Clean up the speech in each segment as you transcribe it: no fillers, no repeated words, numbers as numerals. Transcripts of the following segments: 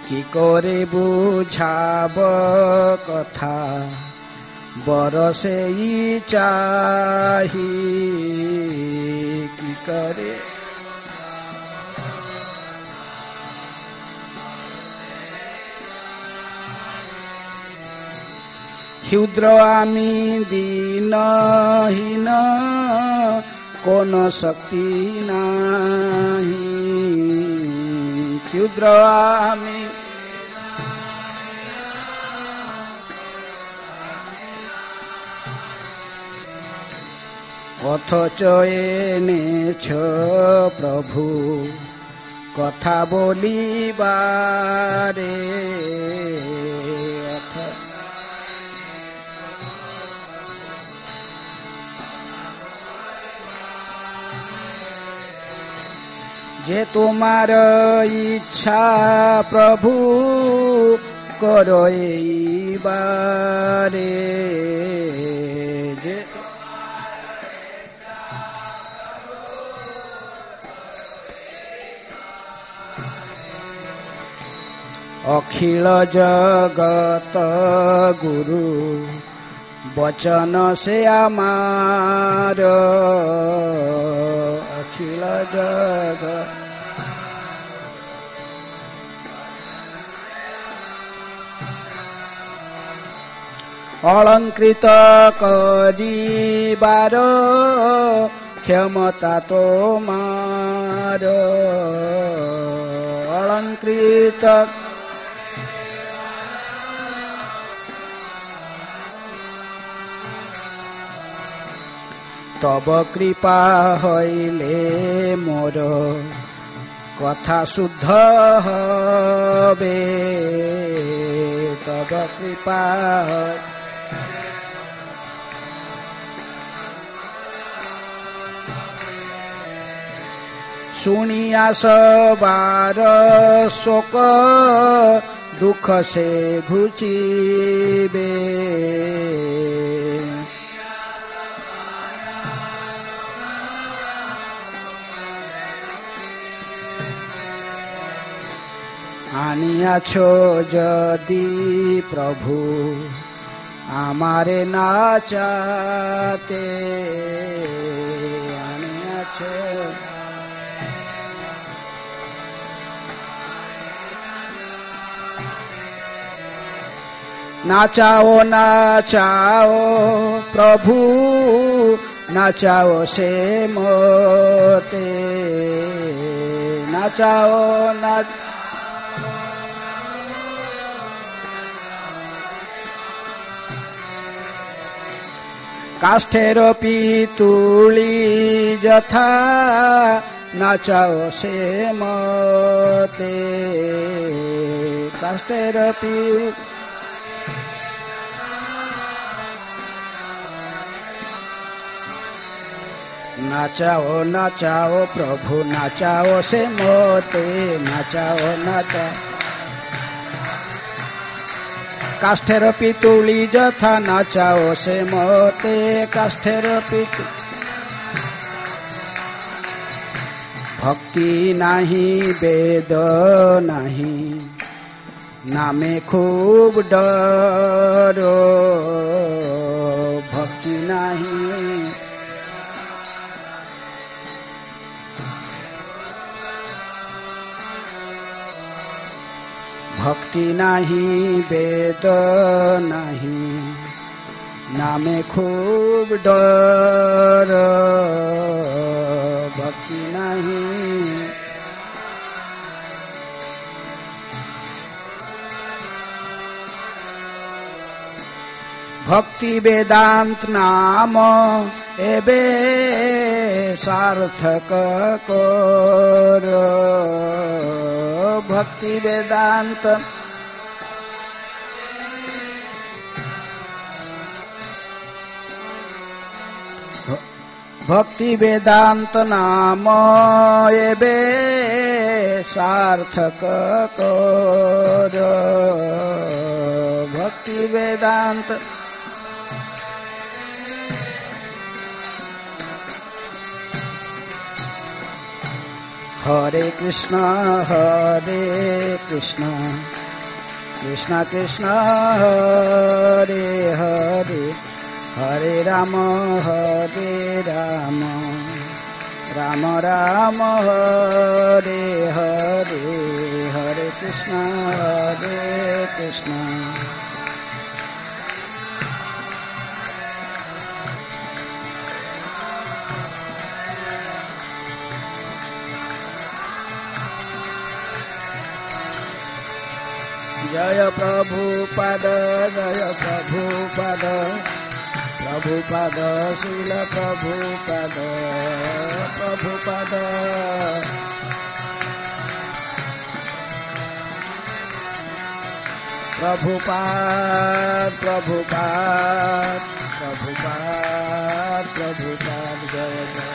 কি করে বুঝাব কথা বরসেই চাহি কি করে ক্ষুদ্র আমি দীনহীন কোন শক্তি নাহি ক্ষুদ্র আমি অথচ এনেছ প্রভু কথা বলিবারে যে তোমার ইচ্ছা প্রভু করো এইবারে যে অখিল জগত গুরু বচন সে আমার অখিল জগত অলঙ্কৃত করিবার ক্ষমতা তোমার অলঙ্কৃত তব কৃপা হইলে মোর কথা শুদ্ধ হবে তব কৃপা শুনিয়া সবার শোক দুঃখ সে ঘুচিবে আনিয়াছ যদি প্রভু আমারে নাচাতে আনিয়াছ নাচাও নাচাও প্রভু নাচাও সে মতে নাচাও নাচ কাষ্ঠের পিতুলি যথা নাচাও সে মতে কাষ্ঠের নাচাও নাচাও প্রভু নাচাও সে মতে নাচাও নাচাও কাষ্ঠের পিতুলি যথা নাচাও সে মতে কাষ্ঠের পিতুলি ভক্তি নাহি বেদ নাহি নামে খুব ডর ভক্তি নাহি ভক্তি নাহি বেদ নাহি নামে খুব ডর ভক্তি নাহি ভক্তি বেদান্ত নাম এবে সার্থক কর ভক্তি বেদান্ত ভক্তি বেদান্ত নাম এবে সার্থক কর ভক্তি বেদান্ত हरे कृष्ण कृष्ण कृष्ण हरे हरे, हरे राम राम राम हरे हरे, हरे कृष्ण कृष्ण। जय प्रभुपाद जय प्रभुपाद, प्रभुपाद श्रील प्रभुपाद प्रभुपाद। प्रभुपाद प्रभुपाद प्रभुपाद प्रभुपाद जय जय।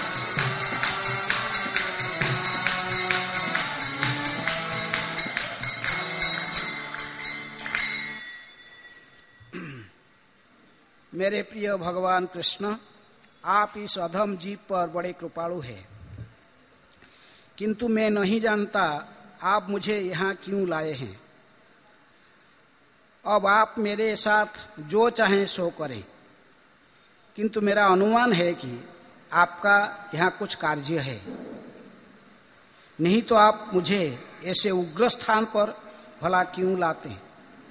मेरे प्रिय भगवान कृष्ण, आप इस अधम जीव पर बड़े कृपालु हैं, किंतु मैं नहीं जानता आप मुझे यहाँ क्यों लाए हैं। अब आप मेरे साथ जो चाहें सो करें, किंतु मेरा अनुमान है कि आपका यहाँ कुछ कार्य है, नहीं तो आप मुझे ऐसे उग्र स्थान पर भला क्यों लाते हैं।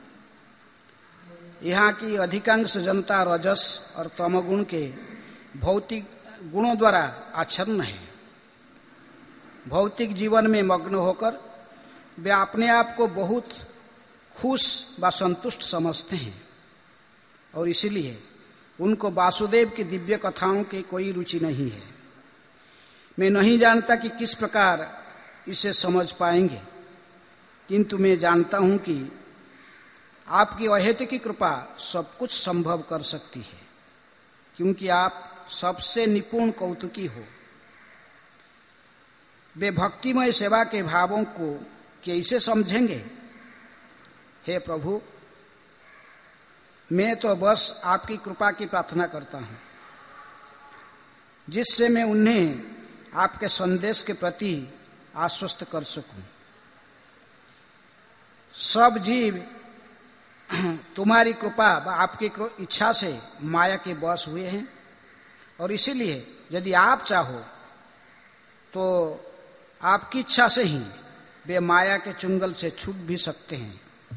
यहाँ की अधिकांश जनता रजस और तमगुण के भौतिक गुणों द्वारा आच्छन्न है। भौतिक जीवन में मग्न होकर वे अपने आप को बहुत खुश व संतुष्ट समझते हैं, और इसलिए उनको वासुदेव की दिव्य कथाओं की कोई रुचि नहीं है। मैं नहीं जानता कि किस प्रकार इसे समझ पाएंगे, किंतु मैं जानता हूं कि आपकी अहेतुकी की कृपा सब कुछ संभव कर सकती है, क्योंकि आप सबसे निपुण कौतुकी हो। वे भक्तिमय सेवा के भावों को कैसे समझेंगे। हे प्रभु, मैं तो बस आपकी कृपा की प्रार्थना करता हूं, जिससे मैं उन्हें आपके संदेश के प्रति आश्वस्त कर सकूं। सब जीव तुम्हारी कृपा व आपकी इच्छा से माया के वश हुए हैं, और इसीलिए यदि आप चाहो तो आपकी इच्छा से ही वे माया के चुंगल से छूट भी सकते हैं।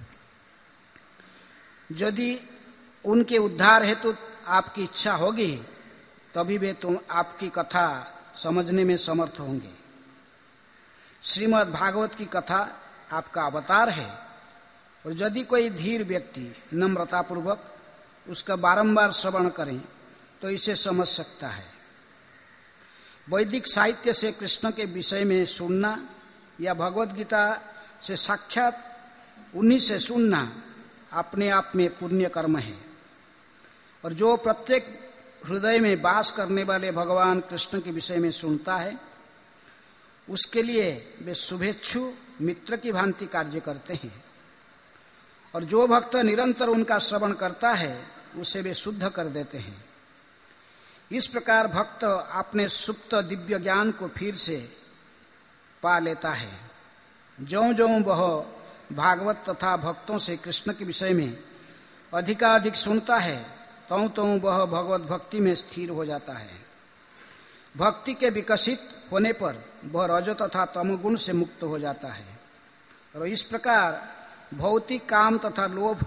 यदि उनके उद्धार हेतु आपकी इच्छा होगी, तभी वे आपकी कथा समझने में समर्थ होंगे। श्रीमद् भागवत की कथा आपका अवतार है, और यदि कोई धीर व्यक्ति नम्रतापूर्वक उसका बारंबार श्रवण करें तो इसे समझ सकता है। वैदिक साहित्य से कृष्ण के विषय में सुनना या भगवद गीता से साक्षात उन्हीं से सुनना अपने आप में पुण्य कर्म है, और जो प्रत्येक हृदय में वास करने वाले भगवान कृष्ण के विषय में सुनता है, उसके लिए वे शुभेच्छु मित्र की भांति कार्य करते हैं। और जो भक्त निरंतर उनका श्रवण करता है, उसे वे शुद्ध कर देते हैं। इस प्रकार भक्त अपने सुप्त दिव्य ज्ञान को फिर से पा लेता है। ज्यों ज्यों वह भागवत तथा भक्तों से कृष्ण के विषय में अधिकाधिक सुनता है, त्यों त्यों वह भगवत भक्ति में स्थिर हो जाता है। भक्ति के विकसित होने पर वह रजो तथा तमोगुण से मुक्त हो जाता है, और इस प्रकार भौतिक काम तथा लोभ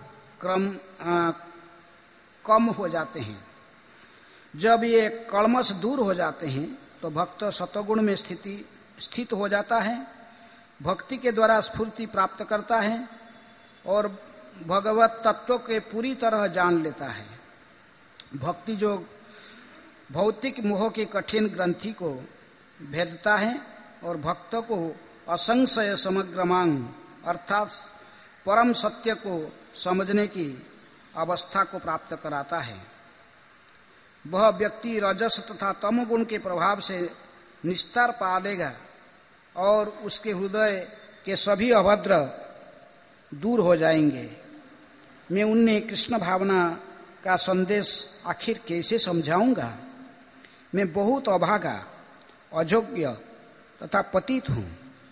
कम हो जाते हैं। जब ये कल्मश दूर हो जाते हैं तो भक्त सतोगुण में स्थित हो जाता है, भक्ति के द्वारा स्फूर्ति प्राप्त करता है और भगवत तत्व के पूरी तरह जान लेता है। भक्ति जो भौतिक मोह की कठिन ग्रंथि को भेदता है और भक्त को असंशय समग्रमांग अर्थात परम सत्य को समझने की अवस्था को प्राप्त कराता है। वह व्यक्ति रजस तथा तमोगुण के प्रभाव से निस्तार पा लेगा और उसके हृदय के सभी अभद्र दूर हो जाएंगे। मैं उन्हें कृष्ण भावना का संदेश आखिर कैसे समझाऊंगा। मैं बहुत अभागा, अयोग्य तथा पतित हूँ,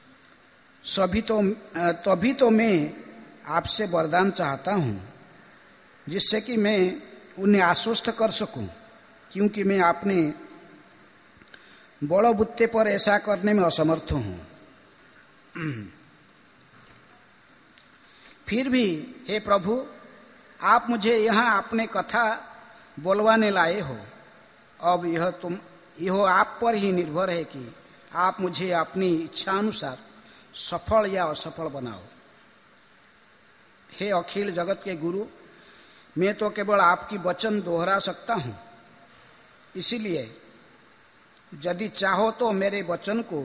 तभी तो मैं आपसे वरदान चाहता हूँ, जिससे कि मैं उन्हें आश्वस्त कर सकूं, क्योंकि मैं अपने बड़बुत्ते पर ऐसा करने में असमर्थ हूँ। फिर भी हे प्रभु, आप मुझे यहाँ अपने कथा बोलवाने लाए हो। अब यह आप पर ही निर्भर है कि आप मुझे अपनी इच्छा अनुसार सफल या असफल बनाओ। हे अखिल जगत के गुरु, मैं तो केवल आपकी वचन दोहरा सकता हूँ, इसीलिए यदि चाहो तो मेरे वचन को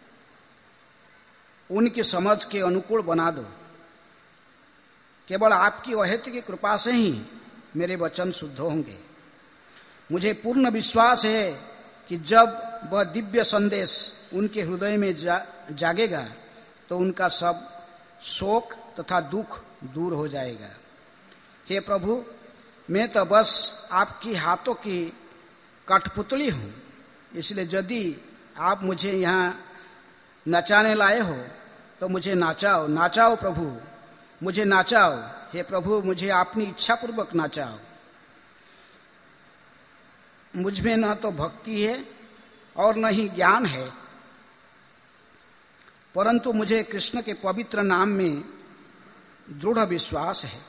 उनकी समझ के अनुकूल बना दो। केवल आपकी अहेतुक कृपा से ही मेरे वचन शुद्ध होंगे। मुझे पूर्ण विश्वास है कि जब वह दिव्य संदेश उनके हृदय में जागेगा तो उनका सब शोक तथा दुख दूर हो जाएगा। हे प्रभु, मैं तो बस आपकी हाथों की कठपुतली हूँ, इसलिए यदि आप मुझे यहाँ नचाने लाए हो तो मुझे नाचाओ। नाचाओ प्रभु, मुझे नाचाओ। हे प्रभु, मुझे अपनी इच्छा पूर्वक नाचाओ। मुझ में न तो भक्ति है और न ही ज्ञान है, परंतु मुझे कृष्ण के पवित्र नाम में दृढ़ विश्वास है।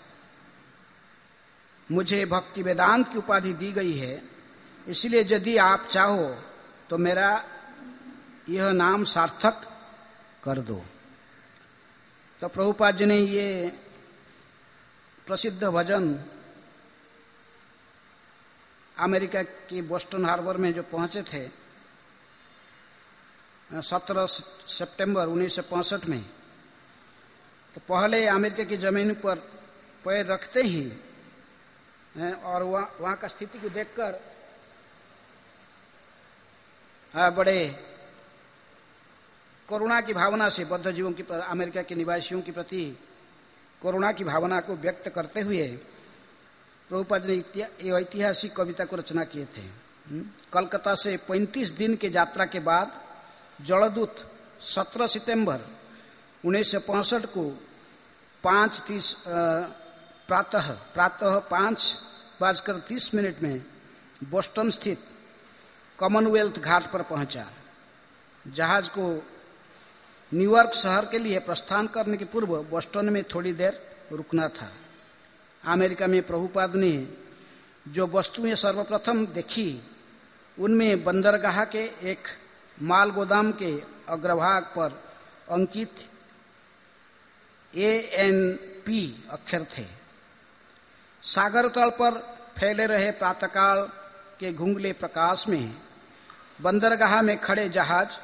मुझे भक्ति वेदांत की उपाधि दी गई है, इसलिए यदि आप चाहो तो मेरा यह नाम सार्थक कर दो। तो प्रभुपाद जी ने ये प्रसिद्ध भजन अमेरिका के बोस्टन हार्बर में जो पहुंचे थे 17 सितंबर 1965 में, तो पहले अमेरिका की जमीन पर पैर रखते ही और वहाँ का स्थिति को देखकर बड़े करुणा की भावना से बौद्ध जीवों की, अमेरिका के निवासियों के प्रति करुणा की भावना को व्यक्त करते हुए प्रभुपाद ने ऐतिहासिक कविता को रचना किए थे। कलकत्ता से 35 दिन के यात्रा के बाद जलदूत 17 सितंबर 1965 को 5:30 प्रातः 5:30 में बोस्टन स्थित कॉमनवेल्थ घाट पर पहुंचा। जहाज को न्यूयॉर्क शहर के लिए प्रस्थान करने के पूर्व बोस्टन में थोड़ी देर रुकना था। अमेरिका में प्रभुपाद ने जो वस्तुएं सर्वप्रथम देखी, उनमें बंदरगाह के एक माल गोदाम के अग्रभाग पर अंकित ANP अक्षर थे। सागर तल पर फैले रहे प्रातःकाल के घुंघले प्रकाश में बंदरगाह में खड़े जहाज,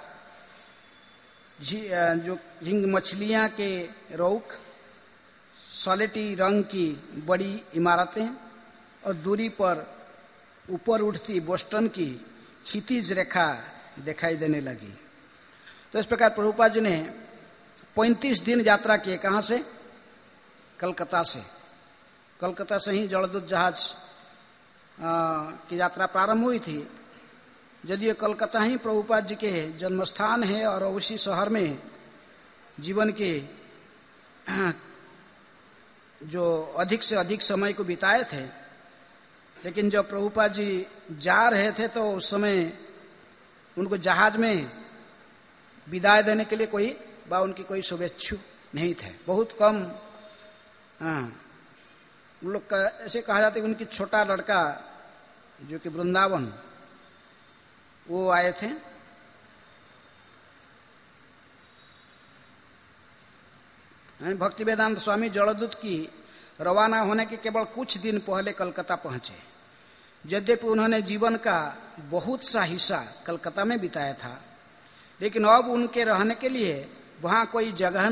जो झींग मछलियां के रौक, सलेटी रंग की बड़ी इमारतें और दूरी पर ऊपर उठती बोस्टन की क्षितिज रेखा दिखाई देने लगी। तो इस प्रकार प्रभुपाद जी ने 35 दिन यात्रा किए। कहाँ से? कलकत्ता से। कलकत्ता से ही जलदूत जहाज की यात्रा प्रारंभ हुई थी। यदि कलकत्ता ही प्रभुपाद जी के जन्मस्थान है और उसी शहर में जीवन के जो अधिक से अधिक समय को बिताए थे, लेकिन जब प्रभुपाद जी जा रहे थे तो उस समय उनको जहाज में विदाई देने के लिए उनकी कोई शुभेच्छु नहीं थे। बहुत कम उन लोग का ऐसे कहा जाता है कि उनकी छोटा लड़का जो कि वृंदावन, वो आए थे। भक्ति वेदांत स्वामी जलदूत की रवाना होने के केवल कुछ दिन पहले कलकत्ता पहुंचे। यद्यपि उन्होंने जीवन का बहुत सा हिस्सा कलकत्ता में बिताया था, लेकिन अब उनके रहने के लिए वहाँ कोई जगह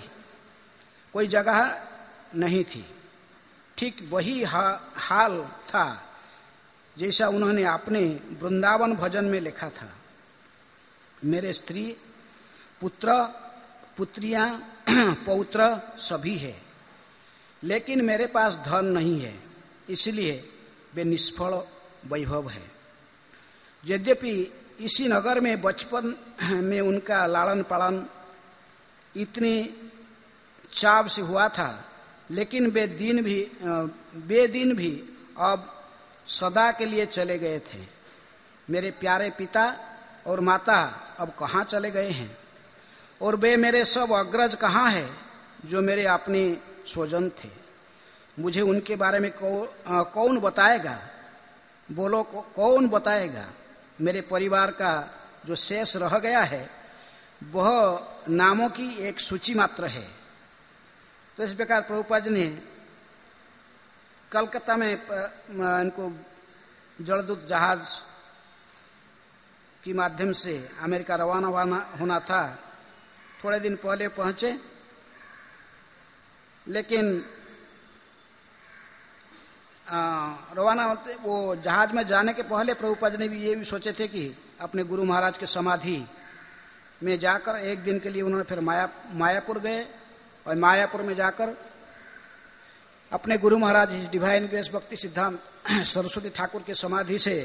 नहीं थी। ठीक वही हाल था जैसा उन्होंने अपने वृंदावन भजन में लिखा था। मेरे स्त्री, पुत्र, पुत्रियां, पौत्र सभी है, लेकिन मेरे पास धन नहीं है, इसलिए वे निष्फल वैभव है। यद्यपि इसी नगर में बचपन में उनका लालन पालन इतनी चाव से हुआ था, लेकिन वे दिन भी अब सदा के लिए चले गए थे। मेरे प्यारे पिता और माता अब कहाँ चले गए हैं, और वे मेरे सब अग्रज कहाँ हैं जो मेरे अपने स्वजन थे। मुझे उनके बारे में कौन बताएगा? बोलो, कौन बताएगा? मेरे परिवार का जो शेष रह गया है वह नामों की एक सूची मात्र है। तो इस प्रकार प्रभुपाद जी ने कलकत्ता में इनको जलदूत जहाज के माध्यम से अमेरिका रवाना होना था। थोड़े दिन पहले पहुंचे, लेकिन रवाना होते वो जहाज में जाने के पहले प्रभुपाद ने भी ये भी सोचे थे कि अपने गुरु महाराज के समाधि में जाकर एक दिन के लिए उन्होंने फिर मायापुर गए, और मायापुर में जाकर अपने गुरु महाराज डिवाइन ग्रेस भक्ति सिद्धांत सरस्वती ठाकुर के समाधि से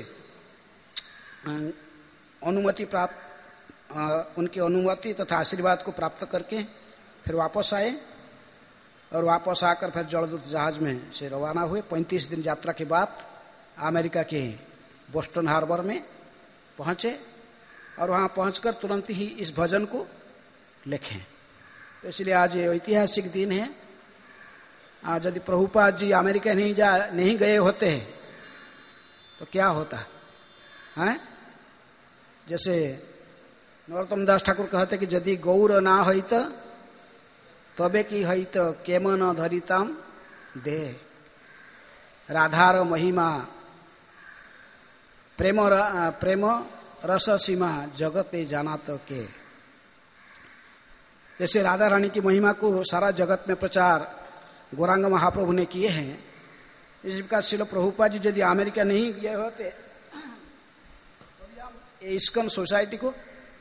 अनुमति प्राप्त, उनकी अनुमति तथा आशीर्वाद को प्राप्त करके फिर वापस आए, और वापस आकर फिर जलदूत जहाज में से रवाना हुए। 35 दिन यात्रा के बाद अमेरिका के बोस्टन हार्बर में पहुंचे, और वहां पहुंचकर तुरंत ही इस भजन को लिखे। तो इसलिए आज ये ऐतिहासिक दिन है। आज यदि प्रभुपाद जी अमेरिका नहीं गए होते तो क्या होता है? जैसे नरोत्तम दास ठाकुर कहते कि यदि गौर ना होइत तबे की होइत केम न धरिताम दे, राधार महिमा प्रेम रस सीमा जगते जानात के। जैसे राधा रानी की महिमा को सारा जगत में प्रचार गौरांग महाप्रभु ने किए हैं, इस प्रकार श्रील प्रभुपाद जी यदि अमेरिका नहीं गए होते इस्कॉन सोसाइटी को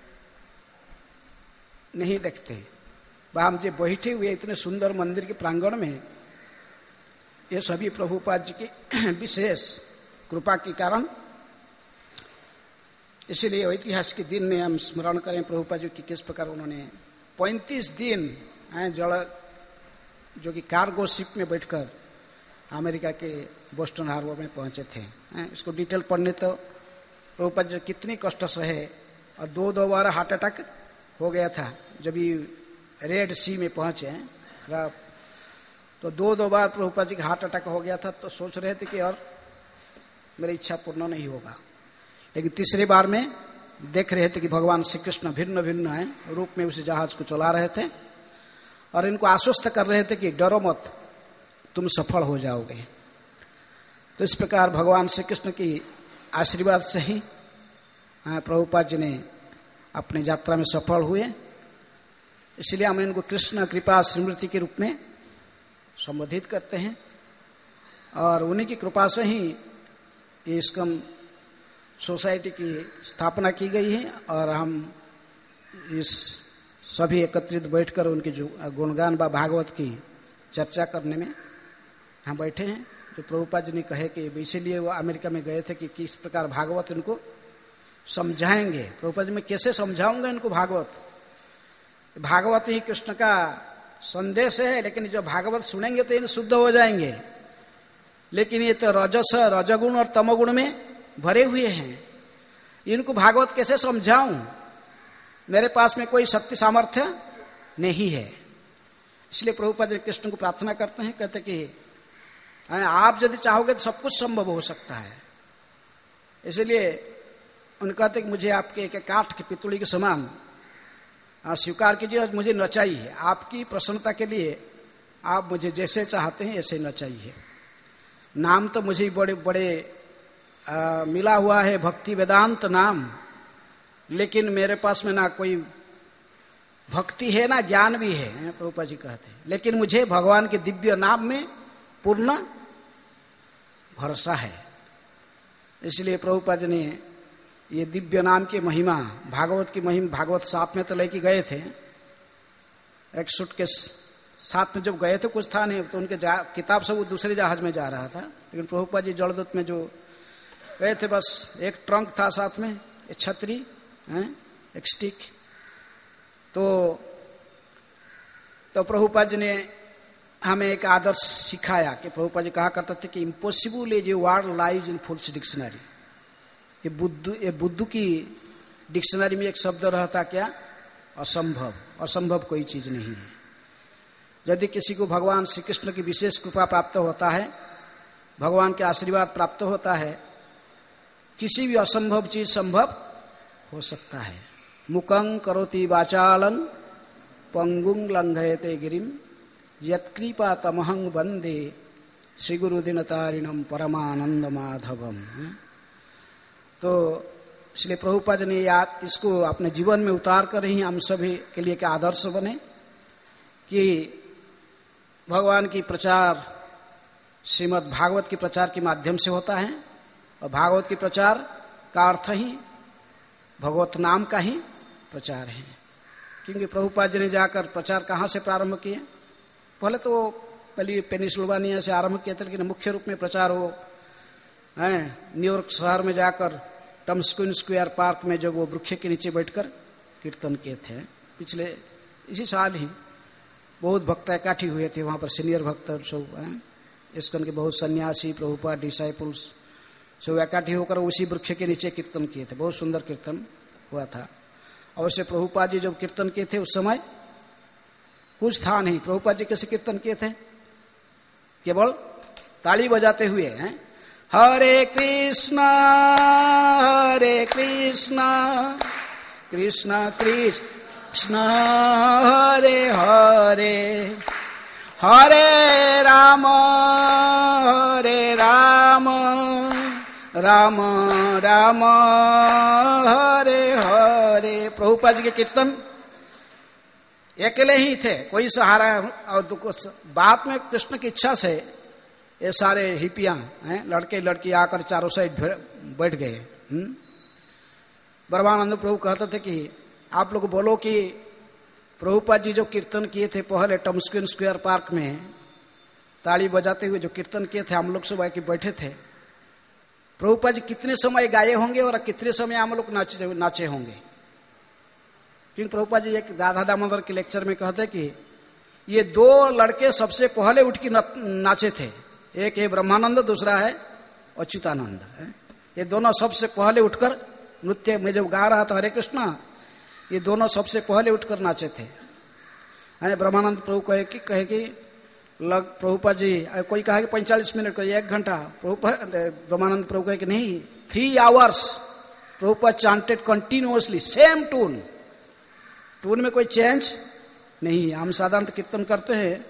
नहीं देखते। हम जो बैठे हुए इतने सुंदर मंदिर के प्रांगण में, ये सभी प्रभुपाद जी की विशेष कृपा के कारण। इसीलिए ऐतिहासिक के दिन में हम स्मरण करें प्रभुपाद जी की किस प्रकार उन्होंने 35 दिन जल जो कि कार्गो शिप में बैठकर अमेरिका के बोस्टन हार्बर में पहुंचे थे। इसको डिटेल पढ़ने तो प्रभुपाद जी कितनी कष्ट सहे, और दो बार हार्ट अटैक हो गया था जब रेड सी में पहुंचे हैं। तो दो बार प्रभुपाद जी का हार्ट अटैक हो गया था। तो सोच रहे थे कि और मेरी इच्छा पूर्ण नहीं होगा, लेकिन तीसरी बार में देख रहे थे कि भगवान श्री कृष्ण भिन्न भिन्न रूप में उस जहाज को चला रहे थे, और इनको आश्वस्त कर रहे थे कि डरो मत, तुम सफल हो जाओगे। तो इस प्रकार भगवान श्री कृष्ण की आशीर्वाद से ही प्रभुपाद जी ने अपनी यात्रा में सफल हुए। इसलिए हम इनको कृष्ण कृपा स्मृति के रूप में संबोधित करते हैं, और उन्हीं की कृपा से ही इस्कॉन सोसाइटी की स्थापना की गई है। और हम इस सभी एकत्रित बैठकर उनकी जो गुणगान व भागवत की चर्चा करने में हम बैठे हैं। जो प्रभुपाद जी ने कहे कि इसीलिए वो अमेरिका में गए थे कि किस प्रकार भागवत इनको समझाएंगे। प्रभुपाद जी मैं कैसे समझाऊंगा इनको भागवत? भागवत ही कृष्ण का संदेश है, लेकिन जो भागवत सुनेंगे तो इन शुद्ध हो जाएंगे, लेकिन ये तो रजगुण और तमोगुण में भरे हुए हैं। इनको भागवत कैसे समझाऊं? मेरे पास में कोई शक्ति सामर्थ्य नहीं है। इसलिए प्रभुपाद कृष्ण को प्रार्थना करते हैं, कहते कि आप यदि चाहोगे तो सब कुछ संभव हो सकता है। इसलिए उन्हें कहते कि मुझे आपके एक काठ की पितुड़ी के समान स्वीकार कीजिए, और मुझे नचाइए। आपकी प्रसन्नता के लिए आप मुझे जैसे चाहते हैं ऐसे नचाइए। नाम तो मुझे बड़े बड़े मिला हुआ है, भक्ति वेदांत नाम, लेकिन मेरे पास में ना कोई भक्ति है ना ज्ञान भी है, प्रभुपाद जी कहते हैं, लेकिन मुझे भगवान के दिव्य नाम में पूर्ण भरोसा है। इसलिए प्रभुपाद जी ने ये दिव्य नाम की महिमा, भागवत की महिमा, भागवत साथ में तो लेके गए थे। एक सूट के साथ में जब गए थे कुछ था नहीं, तो उनके किताब से वो दूसरे जहाज में जा रहा था, लेकिन प्रभुपाद जी जलदूत में जो गए थे बस एक ट्रंक था साथ में, एक छतरी, एक स्टिक। तो प्रभुपाद जी ने हमें एक आदर्श सिखाया कि प्रभुपाद जी कहा करते थे कि impossible is a word lies in fool's dictionary. ये बुद्धू की डिक्शनरी में एक शब्द रहता क्या? असंभव। असंभव कोई चीज नहीं है। यदि किसी को भगवान श्री कृष्ण की विशेष कृपा प्राप्त होता है, भगवान के आशीर्वाद प्राप्त होता है, किसी भी असंभव चीज संभव हो सकता है। मुकं करोति वाचालं पंगुं लंघयते गिरिम यत्कृपा तमहं वंदे श्री गुरु दिनतारिणम परमानंद माधवम। तो इसलिए प्रभुपाद ने याद इसको अपने जीवन में उतार कर ही हम सभी के लिए क्या आदर्श बने कि भगवान की प्रचार श्रीमद् भागवत के प्रचार के माध्यम से होता है, और भागवत के प्रचार का अर्थ ही भगवत नाम का ही प्रचार है। क्योंकि प्रभुपाद जी ने जाकर प्रचार कहाँ से प्रारंभ किए? पहले तो पहले पेनिसिल्वानिया से आरंभ किया था, लेकिन मुख्य रूप में प्रचार वो न्यूयॉर्क शहर में जाकर टम्स्क्विन स्क्वायर पार्क में जब वो वृक्ष के नीचे बैठकर कीर्तन किए थे। पिछले इसी साल ही बहुत भक्त इकट्ठे हुए थे वहां पर, सीनियर भक्त सब, इस्कॉन के बहुत सन्यासी, प्रभुपाद डिसाइपल्स सब इकट्ठे होकर उसी वृक्ष के नीचे कीर्तन किए थे। बहुत सुंदर कीर्तन हुआ था। अवश्य प्रभुपाद जी जब कीर्तन किए थे उस समय कुछ था नहीं। प्रभुपाद जी कैसे कीर्तन किए थे? केवल ताली बजाते हुए हैं। हरे कृष्णा कृष्ण कृष्ण हरे हरे, हरे राम राम राम हरे हरे। प्रभुपाद जी के कीर्तन अकेले ही थे, कोई सहारा। और बाद में कृष्ण की इच्छा से ये सारे हिपियां लड़के लड़की आकर चारों साइड बैठ गए। ब्रह्मानंद प्रभु कहते थे कि आप लोग बोलो कि प्रभुपाद जी जो कीर्तन किए थे पहले टम्स्क्विन स्क्वायर पार्क में ताली बजाते हुए जो कीर्तन किए थे, हम लोग सब आके बैठे थे। प्रभुपाद जी कितने समय गाए होंगे और कितने समय हम लोग नाचे होंगे। क्योंकि प्रभुपाद जी एक राधा दामोदर के लेक्चर में कहते कि ये दो लड़के सबसे पहले उठ के नाचे थे। एक है ब्रह्मानंद, दूसरा है अच्युतानंद। ये दोनों सबसे पहले उठकर नृत्य में जब गा रहा था हरे कृष्णा, ये दोनों सबसे पहले उठकर नाचे थे। ब्रह्मानंद प्रभु कहे कि प्रभुपाद जी, कोई कहा कि 45 मिनट, कोई 1 घंटा। ब्रह्मानंद प्रभु कहे कि नहीं, 3 hours Prabhupada chanted continuously same tune में कोई चेंज नहीं। हम साधारणतः कीर्तन करते हैं,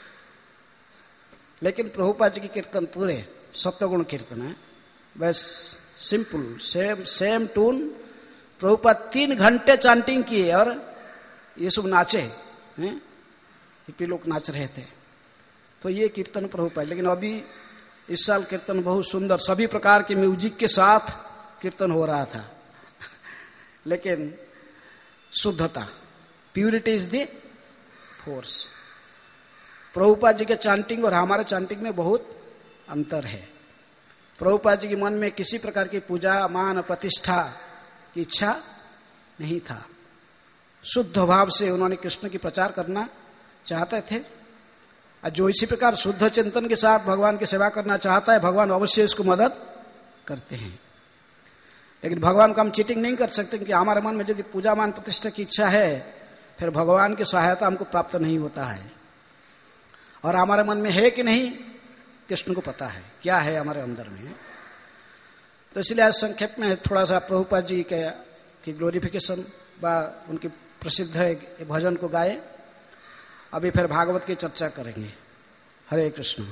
लेकिन प्रभुपाद जी की कीर्तन पूरे सत्वगुण कीर्तन है। बस सिंपल सेम टून। प्रभुपाद 3 घंटे चांटिंग किए और ये सब नाचे, हिप्पी लोग नाच रहे थे। तो ये कीर्तन प्रभुपाद। लेकिन अभी इस साल कीर्तन बहुत सुंदर, सभी प्रकार के म्यूजिक के साथ कीर्तन हो रहा था। लेकिन शुद्धता, purity is the force. Prabhupada ji के चांटिंग और हमारे चांटिंग में बहुत अंतर है। प्रभुपाद जी के मन में किसी प्रकार की पूजा मान प्रतिष्ठा की इच्छा नहीं था। शुद्ध भाव से उन्होंने कृष्ण की प्रचार करना चाहते थे। और जो इसी प्रकार शुद्ध चिंतन के साथ भगवान की सेवा करना चाहता है, भगवान अवश्य इसको मदद करते हैं। लेकिन भगवान को हम चीटिंग नहीं कर सकते, क्योंकि हमारे मन में यदि पूजा मान प्रतिष्ठा की इच्छा है, फिर भगवान की सहायता हमको प्राप्त नहीं होता है। और हमारे मन में है कि नहीं, कृष्ण को पता है क्या है हमारे अंदर में। तो इसलिए आज संक्षेप में थोड़ा सा प्रभुपाद जी के ग्लोरिफिकेशन व उनकी प्रसिद्ध भजन को गाए। अभी फिर भागवत की चर्चा करेंगे। हरे कृष्ण।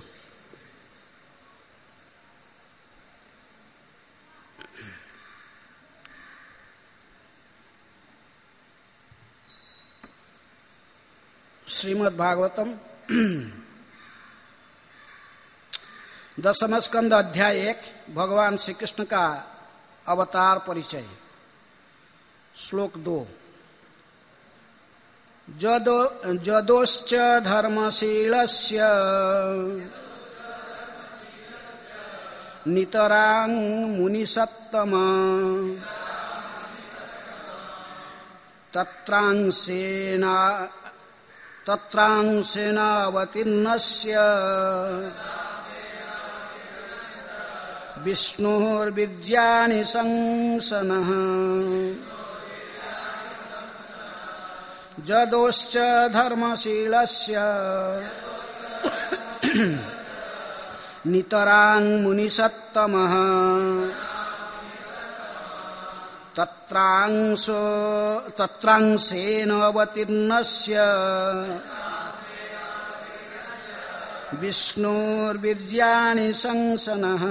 श्रीमद् भागवतम 10वें स्कंद अध्याय 1 भगवान श्री कृष्ण का अवतार परिचय। श्लोक 2। जदोश्च धर्मशीलस्य नितरां मुनिसत्तम तत्रांसेनावतीर्णस्य विष्णुर्वीर्याणि संसनः जदोश्च धर्मशीलस्य नितरां मुनिसत्तमः तत्रांसेन अवतीर्णस्य विष्णुर्वीर्याणि संसनः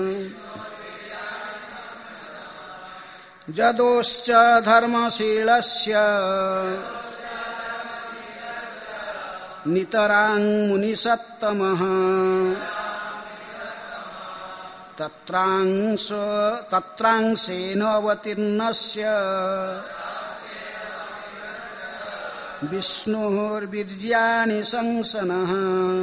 जदोश्च धर्मशीलस्य नितरां मुनिसत्तमः तत्रांसेन अवतीर्णस्य विष्णुर्वीर्याणि संसनः।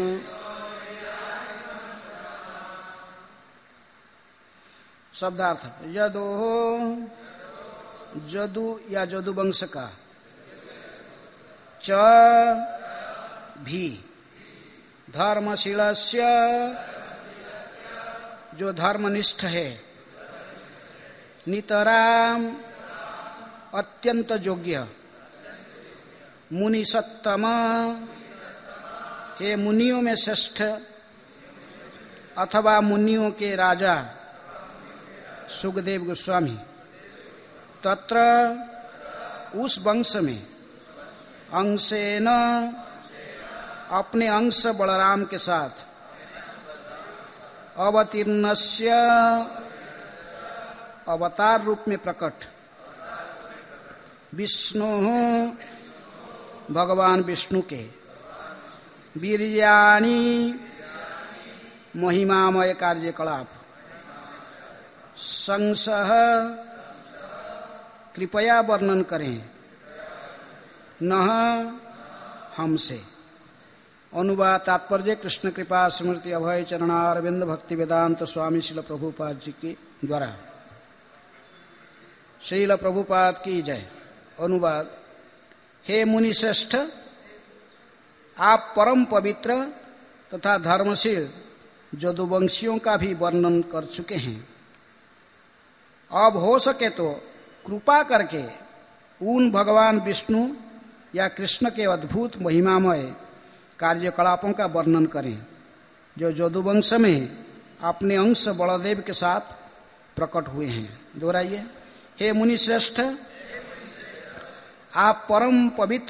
शब्दार्थ यदो जदु या जदुवंश का च भी धर्मशीलस्य जो धर्मनिष्ठ है नितराम अत्यंत योग्य मुनि सत्तम हे मुनियों में श्रेष्ठ अथवा मुनियों के राजा सुखदेव गोस्वामी तत्र उस वंश में अंशेन अपने अंश बलराम के साथ अवतीर्णस्य अवतार रूप में प्रकट विष्णु भगवान विष्णु के वीर्याणि महिमामय कार्यकलाप संसह कृपया वर्णन करें न हमसे। अनुवाद तात्पर्य कृष्ण कृपा स्मृति अभय चरणारविंद भक्ति वेदांत स्वामी श्रील प्रभुपाद जी के द्वारा। श्रील प्रभुपाद की जय। अनुवाद हे मुनि श्रेष्ठ आप परम पवित्र तथा धर्मशील जदुवंशियों का भी वर्णन कर चुके हैं। अब हो सके तो कृपा करके उन भगवान विष्णु या कृष्ण के अद्भुत महिमामय कार्यकलापों का वर्णन करें जो जदुवंश में अपने अंश बलदेव के साथ प्रकट हुए हैं। दोहराइए। हे मुनि श्रेष्ठ आप परम पवित्र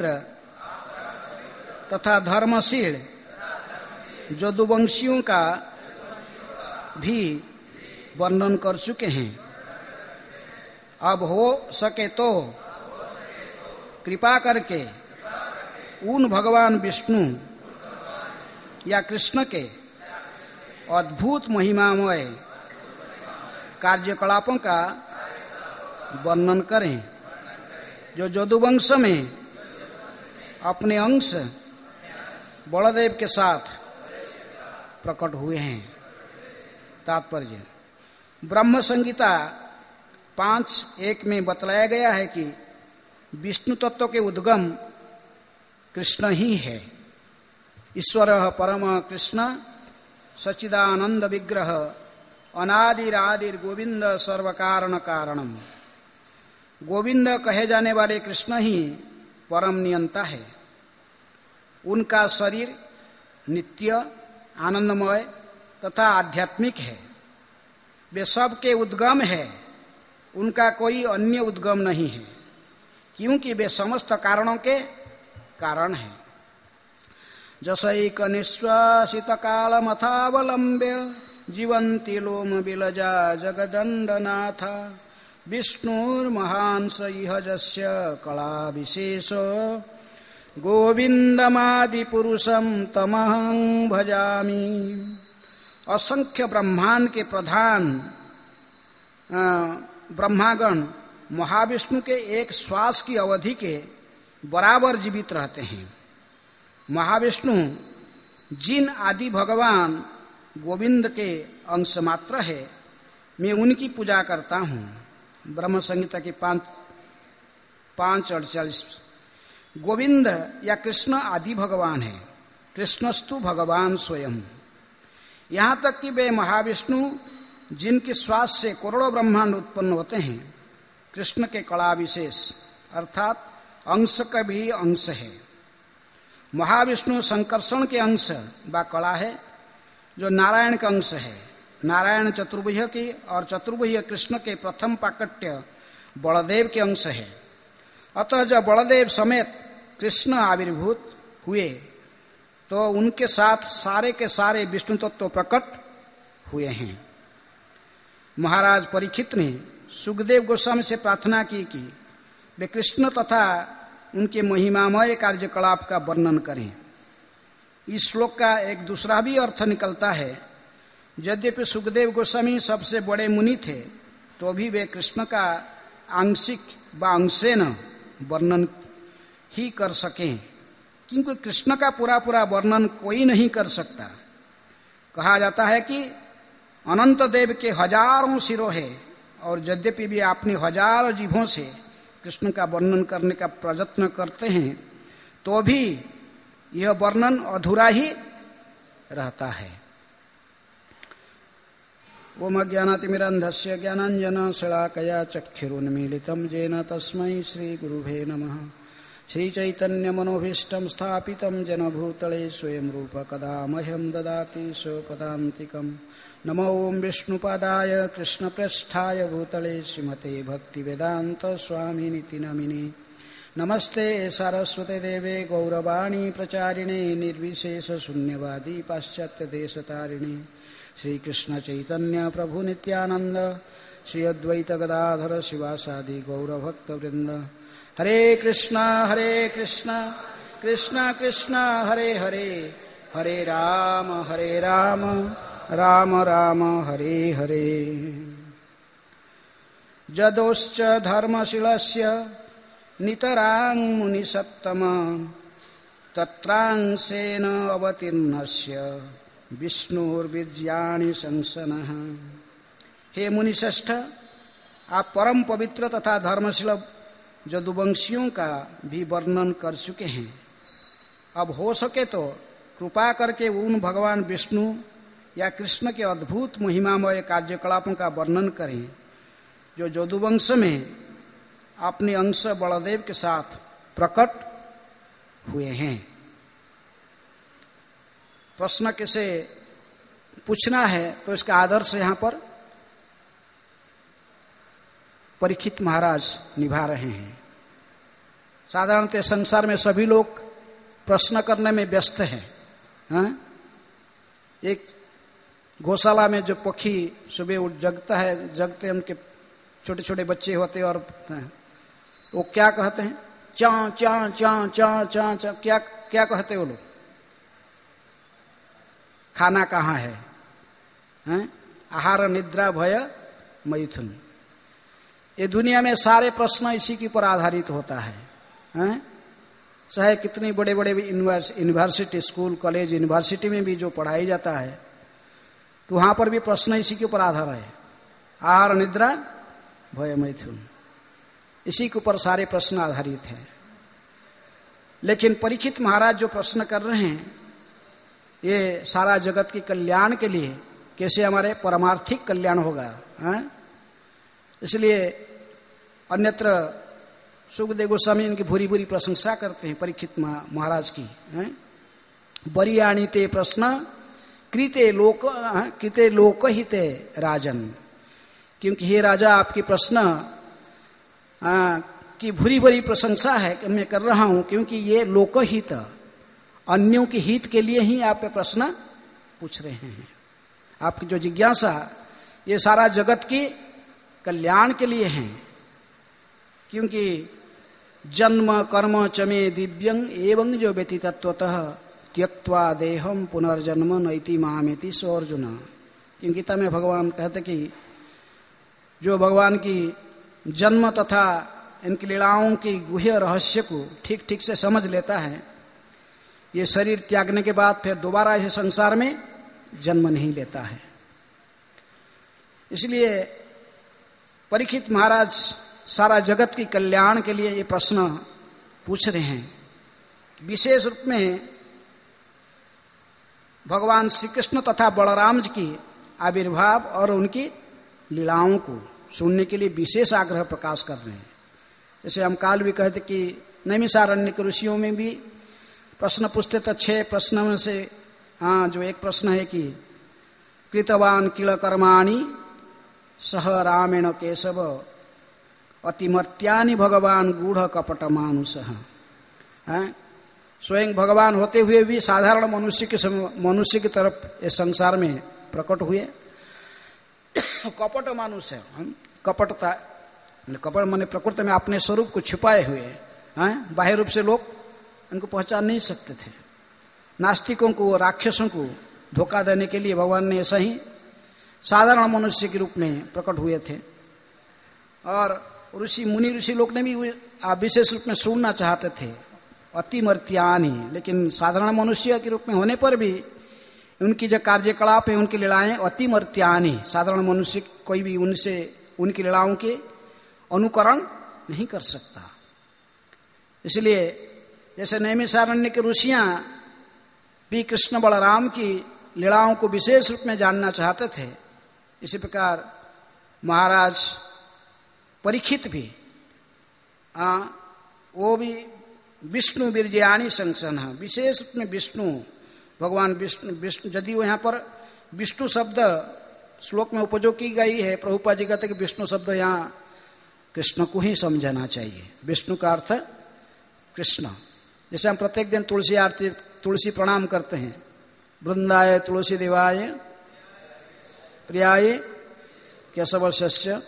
तथा धर्मशील जदुवंशियों का भी वर्णन कर चुके हैं। अब हो सके तो कृपा करके उन भगवान विष्णु या कृष्ण के अद्भुत महिमामय कार्यकलापों का वर्णन करें जो जदुवंश में अपने अंश बलदेव के साथ प्रकट हुए हैं। तात्पर्य ब्रह्म संहिता 5:1 में बतलाया गया है कि विष्णु तत्व के उद्गम कृष्ण ही है। ईश्वर परम कृष्ण सच्चिदानंद विग्रह अनादिरादिर गोविंद सर्व कारण कारणम। गोविंद कहे जाने वाले कृष्ण ही परम नियंता है। उनका शरीर नित्य आनंदमय तथा आध्यात्मिक है। वे सबके उद्गम है। उनका कोई अन्य उद्गम नहीं है क्योंकि वे समस्त कारणों के कारण है। जसैक निश्वासित कालमथावलंब्य जीवन्ति लोम बिलजा जगदण्डनाथ विष्णुर्महांस इह जस्य कला विशेष गोविंदमादिपुरुषं तमहं भजामि। असंख्य ब्रह्मांड के प्रधान ब्रह्मागण महाविष्णु के एक श्वास की अवधि के बराबर जीवित रहते हैं। महाविष्णु जिन आदि भगवान गोविंद के अंश मात्र है मैं उनकी पूजा करता हूँ। ब्रह्म संहिता की 5:48 गोविंद या कृष्ण आदि भगवान है, कृष्णस्तु भगवान स्वयं। यहां तक कि वे महाविष्णु जिनके श्वास से करोड़ों ब्रह्मांड उत्पन्न होते हैं, कृष्ण के कला विशेष अर्थात अंश का भी अंश है। महाविष्णु संकर्षण के अंश व कला है, जो नारायण का अंश है। नारायण चतुर्भुज की और चतुर्भुज कृष्ण के प्रथम प्राकट्य बलदेव के अंश है। अतः जब बलदेव समेत कृष्ण आविर्भूत हुए तो उनके साथ सारे के सारे विष्णु तत्व प्रकट हुए हैं। महाराज परीक्षित ने सुखदेव गोस्वामी से प्रार्थना की कि वे कृष्ण तथा उनके महिमामय कार्यकलाप का वर्णन करें। इस श्लोक का एक दूसरा भी अर्थ निकलता है, यद्यपि सुखदेव गोस्वामी सबसे बड़े मुनि थे तो भी वे कृष्ण का आंशिक व अंशेन वर्णन ही कर सकें, क्योंकि कृष्ण का पूरा पूरा वर्णन कोई नहीं कर सकता। कहा जाता है कि अनंत देव के हजारों सिरों है और यद्यपि भी अपनी हजारों जीभों से कृष्ण का वर्णन करने का प्रयत्न करते हैं तो भी यह वर्णन अधूरा ही रहता है। ओम अज्ञानातिमिरन्धस्य ज्ञानाञ्जनशलाकया चक्षुरुन्मीलितं येन तस्मै श्रीगुरुवे नमः। श्रीचैतन्यमनोभीष्टं स्थापितं जनभूतले स्वयं रूप कदा मह्यं ददाति स्वपदान्तिकम्। नमो ओं विष्णुपादाय कृष्णप्रेष्ठाय भूतले श्रीमते भक्तिवेदान्त स्वामिनिति नमिने। नमस्ते सारस्वते देवे गौरवाणी प्रचारिणे निर्विशेष शून्यवादी पाश्चात्य देशतारिणे। श्रीकृष्ण चैतन्य प्रभु नित्यानंद श्री अद्वैत गदाधर शिवासादि गौरभक्तवृंद। हरे कृष्ण कृष्ण कृष्ण हरे हरे, हरे राम राम राम हरे हरे। जदोश्च धर्मशीलस्य नितरां मुनिसत्तम तत्रांसेन अवतीर्णस्य विष्णुर्वीर्याणि संसनः। हे मुनिश्रेष्ठ, आप परम पवित्र तथा धर्मशील जदुवंशियों का भी वर्णन कर चुके हैं। अब हो सके तो कृपा करके उन भगवान विष्णु या कृष्ण के अद्भुत महिमामय कार्यकलापों का वर्णन करें जो जदुवंश में अपने अंश बलदेव के साथ प्रकट हुए हैं। प्रश्न कैसे पूछना है तो इसका आदर्श यहाँ पर परीक्षित महाराज निभा रहे हैं। साधारणतः संसार में सभी लोग प्रश्न करने में व्यस्त हैं। हाँ? एक गौशाला में जो पक्षी सुबह उठ जगता है, जगते उनके छोटे छोटे बच्चे होते और वो क्या कहते हैं? चां चां चां चां चां चां। क्या क्या कहते हैं वो लोग? खाना कहाँ है? हैं? आहार निद्रा भय मैथुन। ये दुनिया में सारे प्रश्न इसी के ऊपर आधारित होता है। हैं? चाहे कितनी बड़े बड़े यूनिवर्सिटी, स्कूल, कॉलेज, यूनिवर्सिटी में भी जो पढ़ाई जाता है तो वहां पर भी प्रश्न इसी के ऊपर आधार है। आहार निद्रा भय मैथुन, इसी के ऊपर सारे प्रश्न आधारित हैं। लेकिन परीक्षित महाराज जो प्रश्न कर रहे हैं ये सारा जगत के कल्याण के लिए, कैसे हमारे परमार्थिक कल्याण होगा। इसलिए अन्यत्र सुखदेव गोस्वामी इनकी भूरी भूरी प्रशंसा करते हैं परीक्षित महाराज की। बरियाणी ते प्रश्न कृते लोक हिते राजन। क्योंकि हे राजा, आपकी प्रश्न की भूरी भूरी प्रशंसा है कि मैं कर रहा हूं, क्योंकि ये लोकहित, अन्यों के हित के लिए ही आप प्रश्न पूछ रहे हैं। आपकी जो जिज्ञासा ये सारा जगत की कल्याण के लिए है। क्योंकि जन्म कर्म चमे दिव्यं एवं जो व्यतीतत्वतः त्यक्त्वा देहम पुनर्जन्म नैति मामेति सो अर्जुन। क्योंकि गीता में भगवान कहते कि जो भगवान की जन्म तथा इनकी लीलाओं की गुह्य रहस्य को ठीक ठीक से समझ लेता है, ये शरीर त्यागने के बाद फिर दोबारा इस संसार में जन्म नहीं लेता है। इसलिए परीक्षित महाराज सारा जगत की कल्याण के लिए ये प्रश्न पूछ रहे हैं। विशेष रूप में भगवान श्री कृष्ण तथा बलराम जी की आविर्भाव और उनकी लीलाओं को सुनने के लिए विशेष आग्रह प्रकाश कर रहे हैं। जैसे हम काल भी कहते कि नैमिषारण्य के ऋषियों में भी प्रश्न पूछते तो 6 प्रश्न में से जो एक प्रश्न है कि कृतवान किल कर्माणि सह रामेण केशव अतिमर्त्यानि भगवान गूढ़ कपट मानुषः। स्वयं भगवान होते हुए भी साधारण मनुष्य की तरफ इस संसार में प्रकट हुए। कपट मानुष है, कपटता, कपट माने प्रकृति में अपने स्वरूप को छुपाए हुए हैं। बाह्य रूप से लोग इनको पहचान नहीं सकते थे। नास्तिकों को, राक्षसों को धोखा देने के लिए भगवान ने ऐसा ही साधारण मनुष्य के रूप में प्रकट हुए थे। और ऋषि मुनि ऋषि लोग ने भी विशेष रूप में सुनना चाहते थे अतिमर्त्यानि, लेकिन साधारण मनुष्य के रूप में होने पर भी उनकी जो कार्यकलाप है, उनकी लीलाएं अतिमर्त्यानि, साधारण मनुष्य कोई भी उनसे उनकी लीलाओं के अनुकरण नहीं कर सकता। इसलिए जैसे नैमिषारण्य के ऋषियां भी कृष्ण बलराम की लीलाओं को विशेष रूप में जानना चाहते थे, इसी प्रकार महाराज परीक्षित भी वो भी विष्णु वीर्याणि संसन, विशेष रूप में विष्णु भगवान विष्णु यदि यहाँ पर विष्णु शब्द श्लोक में उपयोग की गई है, प्रभुपाद जी कहते कि विष्णु शब्द यहाँ कृष्ण को ही समझना चाहिए। विष्णु का अर्थ कृष्ण। जैसे हम प्रत्येक दिन तुलसी आरती, तुलसी प्रणाम करते हैं, वृंदाय तुलसी देवाय प्रियाय केशवस्य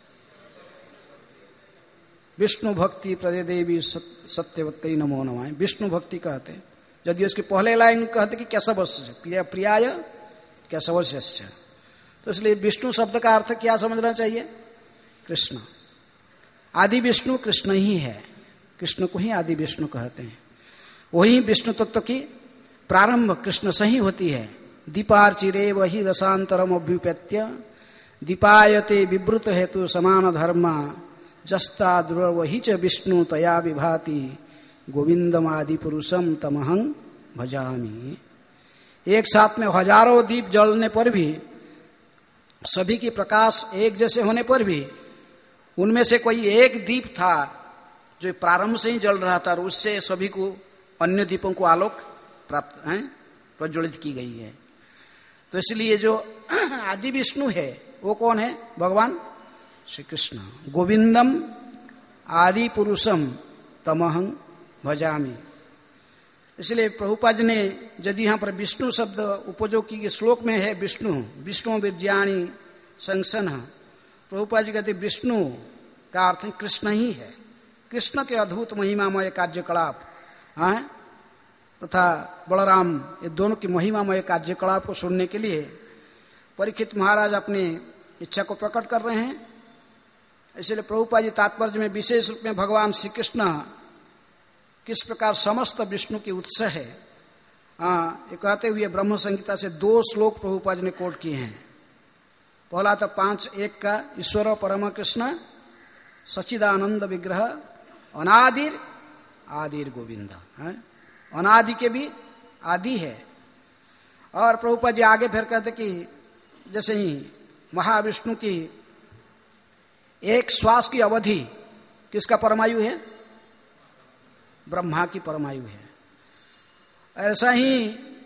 विष्णु भक्ति प्रदे देवी सत्यवती नमो नमः। विष्णु भक्ति कहते हैं। यदि उसकी पहले लाइन कहते कि केशवस्य प्रियाय केशवस्य, तो इसलिए विष्णु शब्द का अर्थ क्या समझना चाहिए? कृष्ण। आदि विष्णु कृष्ण ही है, कृष्ण को ही आदि विष्णु कहते हैं। वही विष्णु तत्व की प्रारंभ कृष्ण से ही होती है। दीपार्चिरे वही दशांतरम अभ्युपेत्य दीपायते विवृत हेतु समान धर्म जस्ता दुर्वही च विष्णु तया विभाति गोविंदमादि पुरुषम तमहं भजामि। एक साथ में हजारों दीप जलने पर भी, सभी की प्रकाश एक जैसे होने पर भी, उनमें से कोई एक दीप था जो प्रारंभ से ही जल रहा था और उससे सभी को अन्य दीपों को आलोक प्राप्त है, प्रज्वलित की गई है। तो इसलिए जो आदि विष्णु है वो कौन है? भगवान श्री कृष्ण। गोविंदम आदि पुरुषम तमहं भजामि। इसलिए प्रभुपाद ने यदि यहाँ पर विष्णु शब्द उपयोग की श्लोक में है विष्णु, विष्णु विज्ञानी संसन, प्रभुपाद जी कहते विष्णु का अर्थ कृष्ण ही है। कृष्ण के अद्भुत महिमामय कार्यकलाप तथा बलराम, ये दोनों की महिमामय कार्यकलाप को सुनने के लिए परीक्षित महाराज अपनी इच्छा को प्रकट कर रहे हैं। इसलिए प्रभुपाद जी तात्पर्य में विशेष रूप में भगवान श्री कृष्ण किस प्रकार समस्त विष्णु की उत्स है ये कहते हुए ब्रह्म संहिता से 2 श्लोक प्रभुपाद जी ने कोट किए हैं। पहला तो 5:1 का ईश्वर परम कृष्ण सच्चिदानंद विग्रह अनादिर आदिर गोविंद, अनादि के भी आदि है। और प्रभुपाद जी आगे फिर कहते कि जैसे ही महाविष्णु की एक श्वास की अवधि किसका परमायु है? ब्रह्मा की परमायु है। ऐसा ही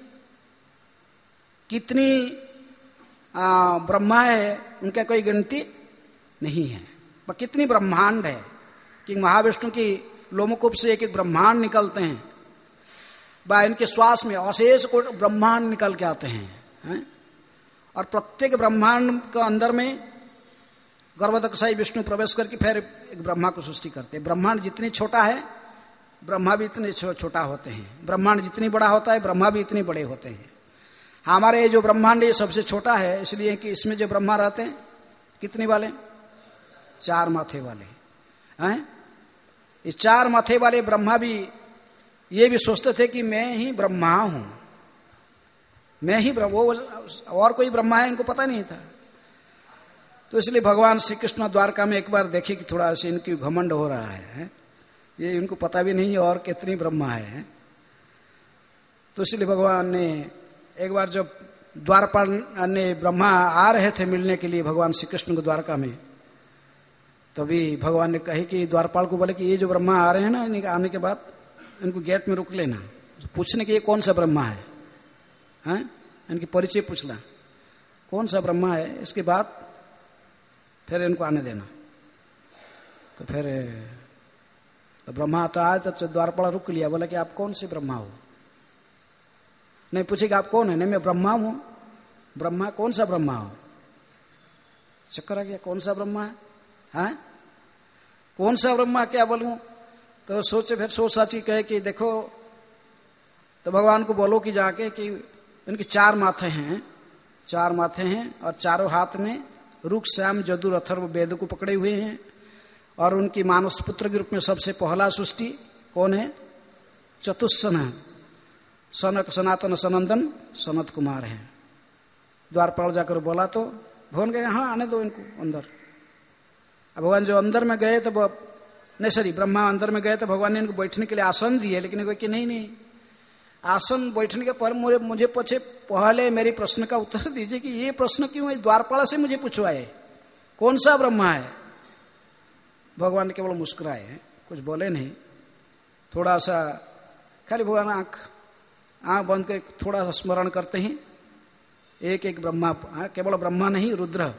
कितनी ब्रह्मा है उनका कोई गिनती नहीं है। पर कितनी ब्रह्मांड है कि महाविष्णु की लोमकूप से एक एक ब्रह्मांड निकलते हैं, व इनके श्वास में अशेष को ब्रह्मांड निकल के आते हैं। और प्रत्येक ब्रह्मांड के अंदर में गर्भोदकशाही विष्णु प्रवेश करके फिर एक ब्रह्मा को सृष्टि करते हैं। ब्रह्मांड जितनी छोटा है ब्रह्मा भी इतने छोटा होते हैं, ब्रह्मांड जितनी बड़ा होता है ब्रह्मा भी इतने बड़े होते हैं। हमारे ये जो ब्रह्मांड ये सबसे छोटा है, इसलिए कि इसमें जो ब्रह्मा रहते हैं कितने वाले? 4 माथे वाले हैं। इस 4 माथे वाले ब्रह्मा भी ये भी सोचते थे कि मैं ही ब्रह्मा हूं, मैं ही ब्रह्मा, वो और कोई ब्रह्मा है इनको पता नहीं था। तो इसलिए भगवान श्री कृष्ण द्वारका में एक बार देखे कि थोड़ा सा इनकी घमंड हो रहा है, ये इनको पता भी नहीं है और कितनी ब्रह्मा है। तो इसलिए भगवान ने एक बार जब द्वारपाल ने ब्रह्मा आ रहे थे मिलने के लिए भगवान श्री कृष्ण को द्वारका में, तभी भगवान ने कहे कि द्वारपाल को बोले कि ये जो ब्रह्मा आ रहे हैं ना, इनके आने के बाद इनको गेट में रोक लेना, पूछने के ये कौन सा ब्रह्मा है, हैं? इनकी परिचय पूछना कौन सा ब्रह्मा है, इसके बाद फिर इनको आने देना। तो फिर तो ब्रह्मा तो आए, तब से द्वारपाल रुक लिया, बोला कि आप कौन से ब्रह्मा हो? नहीं पूछे कि आप कौन है? नहीं मैं ब्रह्मा हूं। ब्रह्मा कौन सा ब्रह्मा हो? चक्कर आ गया, कौन सा ब्रह्मा है, हैं? कौन सा ब्रह्मा क्या बोलूं? तो सोचे, फिर सोच साची कहे कि देखो, तो भगवान को बोलो कि जाके कि इनके 4 माथे हैं, 4 माथे हैं और चारों हाथ में रुक श्याम जदुर अथर्व वेद को पकड़े हुए हैं, और उनकी मानस पुत्र के रूप में सबसे पहला सृष्टि कौन है? चतुस्सन सनक सनातन सनंदन सनत कुमार है। द्वारपाल जाकर बोला तो भगवान कहे हाँ आने दो इनको अंदर। अब भगवान जो अंदर में गए तो नहीं सॉरी ब्रह्मा अंदर में गए तो भगवान ने इनको बैठने के लिए आसन दिए, लेकिन कोई कि नहीं आसन बैठने के पर मुझे पहले मेरी प्रश्न का उत्तर दीजिए कि ये प्रश्न क्यों है? द्वारपाल से मुझे पूछवाए कौन सा ब्रह्मा है? भगवान केवल मुस्कुराए, कुछ बोले नहीं। थोड़ा सा खाली भगवान आंख बंद कर थोड़ा सा स्मरण करते हैं, एक एक ब्रह्मा, केवल ब्रह्मा नहीं रुद्र,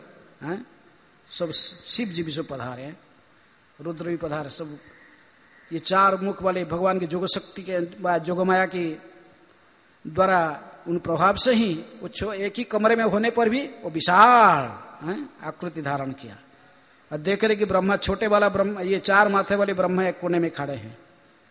सब शिव जी भी सब पधारे हैं, रुद्र भी पधारे, सब ये 4 मुख वाले भगवान की जोग शक्ति के जोगमाया की द्वारा उन प्रभाव से ही एक ही कमरे में होने पर भी वो विशाल आकृति धारण किया। और देख रहे कि ब्रह्मा छोटे वाला ब्रह्मा, ये 4 माथे वाले ब्रह्मा एक कोने में खड़े हैं,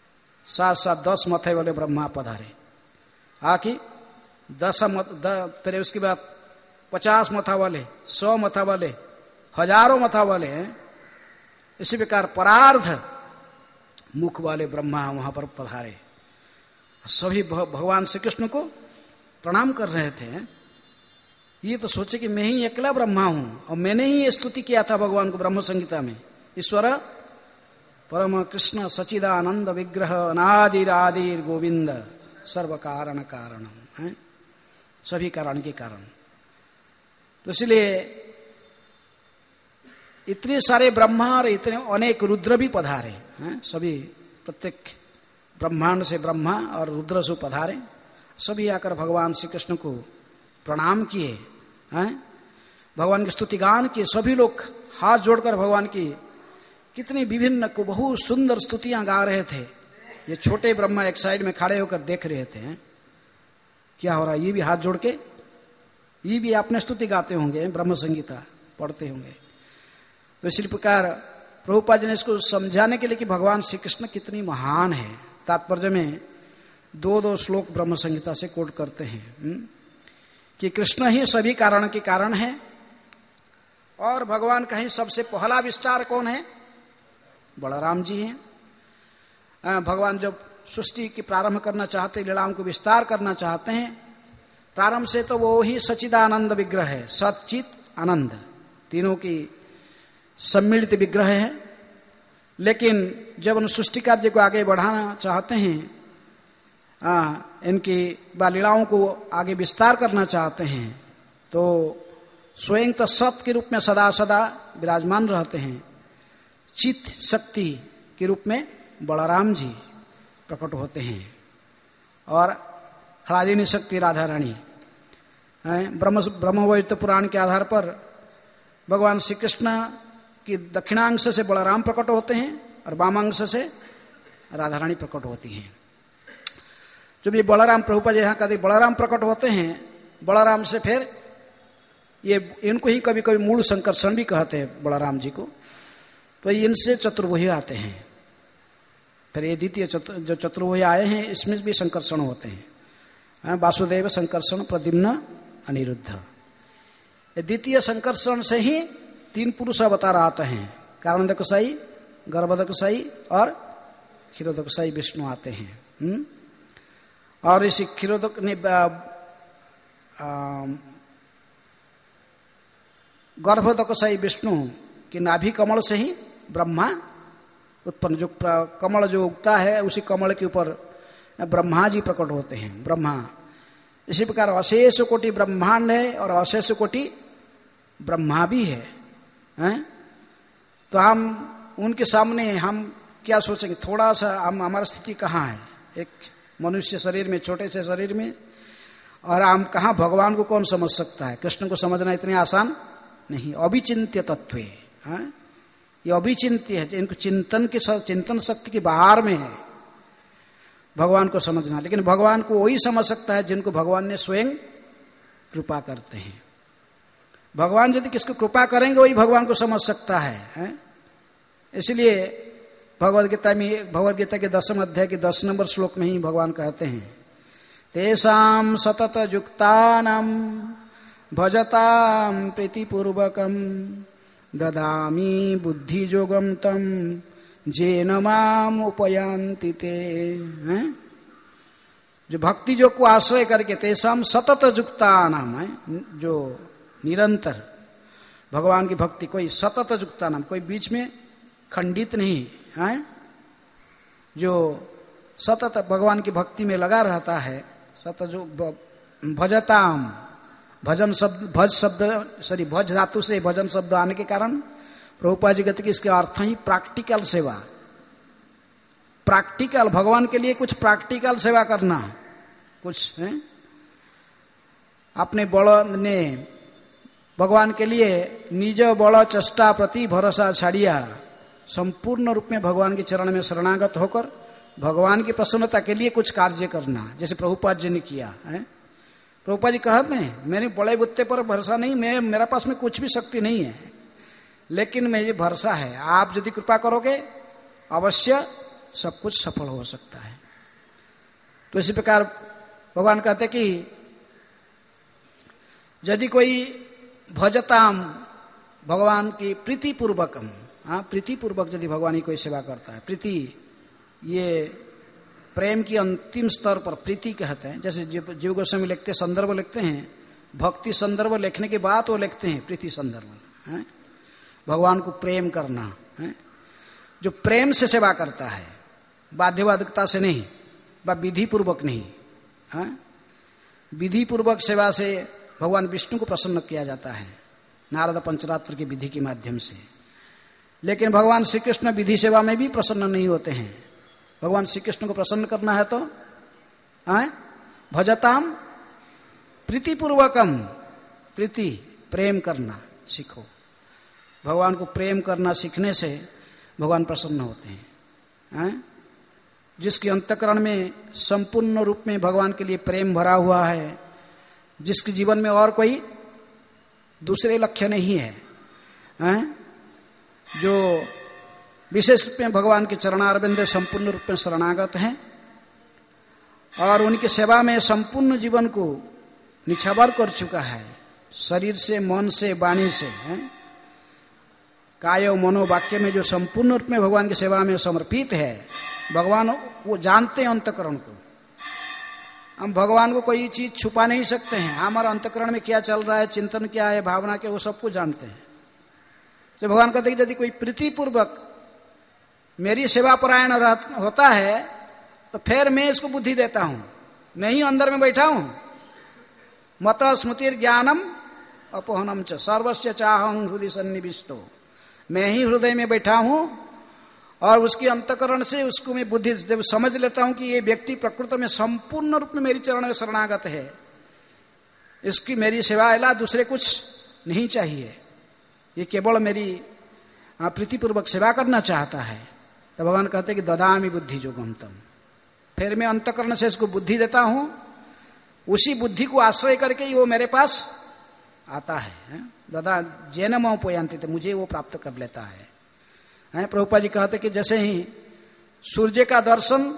7 10 माथे वाले ब्रह्मा पधारे। आखिर 10 फिर उसके बाद 50 मथा वाले, 100 मथा वाले, हजारों मथा वाले हैं। इसी प्रकार परार्ध मुख वाले ब्रह्मा वहां पर पधारे। सभी भगवान श्री कृष्ण को प्रणाम कर रहे थे। ये तो सोचे कि मैं ही अकेला ब्रह्मा हूं, और मैंने ही ये स्तुति किया था भगवान को ब्रह्म संहिता में, ईश्वर परम कृष्ण सचिदानंद विग्रह अनादिरादिर गोविंद सर्व कारण कारणम, सभी कारण के कारण। तो इसलिए इतने सारे ब्रह्मा और इतने अनेक रुद्र भी पधारे हैं, सभी प्रत्येक ब्रह्मांड से ब्रह्मा और रुद्र से पधारे, सभी आकर भगवान श्री कृष्ण को प्रणाम किए, हैं भगवान की स्तुति गान किए। सभी लोग हाथ जोड़कर भगवान की कितनी विभिन्न को बहुत सुंदर स्तुतियां गा रहे थे। ये छोटे ब्रह्मा एक साइड में खड़े होकर देख रहे थे, क्या हो रहा है, ये भी हाथ जोड़ के ये भी अपने स्तुति गाते होंगे, ब्रह्म संगीता पढ़ते होंगे। तो इसी प्रकार प्रभुपाद जी ने इसको समझाने के लिए कि भगवान श्री कृष्ण कितनी महान है, तात्पर्य में 2 श्लोक ब्रह्म संहिता से कोट करते हैं कि कृष्ण ही सभी कारण के कारण है, और भगवान का ही सबसे पहला विस्तार कौन है? बलराम जी हैं। भगवान जब सृष्टि की प्रारंभ करना चाहते, लीलाओं को विस्तार करना चाहते हैं, प्रारंभ से तो वो ही सच्चिदानंद विग्रह है, सच्चित आनंद तीनों की सम्मिलित विग्रह है। लेकिन जब उन सृष्टि कार्य को आगे बढ़ाना चाहते हैं, इनकी लीलाओं को आगे विस्तार करना चाहते हैं, तो स्वयं तो सत के रूप में सदा सदा विराजमान रहते हैं, चित शक्ति के रूप में बलराम जी प्रकट होते हैं, और ह्लादिनी शक्ति राधा रानी। ब्रह्मवैवर्त पुराण के आधार पर भगवान श्री कृष्ण की दक्षिणांश से बलराम प्रकट होते हैं और वामांश से राधा रानी प्रकट होती हैं। जब ये बलराम, प्रभुपाद जी यहाँ कहते बलराम प्रकट होते हैं, बलराम से फिर ये इनको ही कभी कभी मूल संकर्षण भी कहते हैं बलराम जी को, तो इनसे चतुर्भुज आते हैं। फिर ये द्वितीय जो चतुर्भुज आए हैं, इसमें भी संकर्षण होते हैं, वासुदेव संकर्षण प्रद्युम्न अनिरुद्ध। द्वितीय संकर्षण से ही 3 पुरुष अवतार आते हैं, कारणदकसाई, गर्भदकसाई और क्षीरोदकसाई विष्णु आते हैं। और इसी क्षीरोदक ने गर्भोदकशाही विष्णु की नाभि कमल से ही ब्रह्मा उत्पन्न, जो कमल जो उगता है उसी कमल के ऊपर ब्रह्मा जी प्रकट होते हैं, ब्रह्मा। इसी प्रकार अशेष कोटि ब्रह्मांड है और अशेष कोटि ब्रह्मा भी है, हैं? तो हम उनके सामने हम क्या सोचेंगे? थोड़ा सा हम, हमारी स्थिति कहाँ है? एक मनुष्य शरीर में, छोटे से शरीर में, और हम कहाँ, भगवान को कौन समझ सकता है? कृष्ण को समझना इतने आसान नहीं। अभिचिंत्य तत्व है, ये अभिचिंत्य है, इनको चिंतन शक्ति के बाहर में है भगवान को समझना। लेकिन भगवान को वही समझ सकता है जिनको भगवान ने स्वयं कृपा करते हैं। भगवान यदि किसको कृपा करेंगे वही भगवान को समझ सकता है? इसलिए भगवद्गीता के 10वें अध्याय के 10 नंबर श्लोक में ही भगवान कहते हैं, तेषां सतत युक्तानां भजतां प्रीतिपूर्वकं ददामि बुद्धियोगं तं येन माम उपयान्ति ते। जो भक्ति योग को आश्रय करके, तेषां सतत युक्तानां, जो निरंतर भगवान की भक्ति, कोई सतत युक्तानां, कोई बीच में खंडित नहीं है, जो सतत भगवान की भक्ति में लगा रहता है, सतत जो भजताम, भजन शब्द, भज धातु से भजन शब्द आने के कारण प्रभुपाद जी कहते कि इसके अर्थ ही प्रैक्टिकल सेवा, प्रैक्टिकल, भगवान के लिए कुछ प्रैक्टिकल सेवा करना, कुछ है अपने बड़ ने भगवान के लिए निज बड़ चेष्टा प्रति भरोसा छाड़िया, संपूर्ण रूप में भगवान के चरण में शरणागत होकर भगवान की प्रसन्नता के लिए कुछ कार्य करना, जैसे प्रभुपाद जी ने किया है। प्रभुपाद जी कहते हैं, मेरे बड़े बुत्ते पर भरोसा नहीं, मेरा पास में कुछ भी शक्ति नहीं है, लेकिन मुझे भरोसा है आप यदि कृपा करोगे अवश्य सब कुछ सफल हो सकता है। तो इसी प्रकार भगवान कहते कि यदि कोई भजताम, भगवान की प्रीति पूर्वकम, प्रीति पूर्वक यदि भगवान की कोई सेवा करता है, प्रीति ये प्रेम की अंतिम स्तर पर प्रीति कहते हैं। जैसे जीव गोस्वामी लिखते, संदर्भ लिखते हैं, भक्ति संदर्भ लिखने के बाद वो लिखते हैं प्रीति संदर्भ, भगवान को प्रेम करना है। जो प्रेम से सेवा करता है, बाध्यबाधकता से नहीं, विधि पूर्वक नहीं, विधि पूर्वक सेवा से भगवान विष्णु को प्रसन्न किया जाता है नारद पंचरात्र की विधि के माध्यम से। लेकिन भगवान श्री कृष्ण विधि सेवा में भी प्रसन्न नहीं होते हैं। भगवान श्री कृष्ण को प्रसन्न करना है तो भजताम प्रीतिपूर्वकम, प्रीति प्रेम करना सीखो। भगवान को प्रेम करना सीखने से भगवान प्रसन्न होते हैं। जिसके अंतःकरण में संपूर्ण रूप में भगवान के लिए प्रेम भरा हुआ है, जिसके जीवन में और कोई दूसरे लक्ष्य नहीं है, जो विशेष रूप में भगवान के चरणारविंद संपूर्ण रूप में शरणागत हैं और उनकी सेवा में संपूर्ण जीवन को निछावर कर चुका है, शरीर से, मन से, वाणी से, काय मनो वाक्य में जो संपूर्ण रूप में भगवान की सेवा में समर्पित है। भगवान वो जानते हैं अंतःकरण को। हम भगवान को कोई चीज छुपा नहीं सकते हैं। हमारा अंतःकरण में क्या चल रहा है, चिंतन क्या है, भावना क्या, वो सब कुछ जानते हैं। तो भगवान कहते हैं कि यदि कोई प्रीतिपूर्वक मेरी सेवा परायण होता है तो फिर मैं इसको बुद्धि देता हूं, मैं ही अंदर में बैठा हूं। मत स्मृतिर ज्ञानम अपोहनम च सर्वस्य चाहं हृदय सन्निविष्टो, मैं ही हृदय में बैठा हूं और उसकी अंतःकरण से उसको मैं बुद्धि जब समझ लेता हूं कि ये व्यक्ति प्रकृत में संपूर्ण रूप में मेरी चरण में शरणागत है, इसकी मेरी सेवा अला दूसरे कुछ नहीं चाहिए, ये केवल मेरी प्रीतिपूर्वक सेवा करना चाहता है, तो भगवान कहते कि ददामि बुद्धि योगम तम, फिर मैं अंतःकरण से इसको बुद्धि देता हूं, उसी बुद्धि को आश्रय करके ही वो मेरे पास आता है। ददा जैन मोपयांति, तो मुझे वो प्राप्त कर लेता है। प्रभुपाद जी कहते कि जैसे ही सूर्य का दर्शन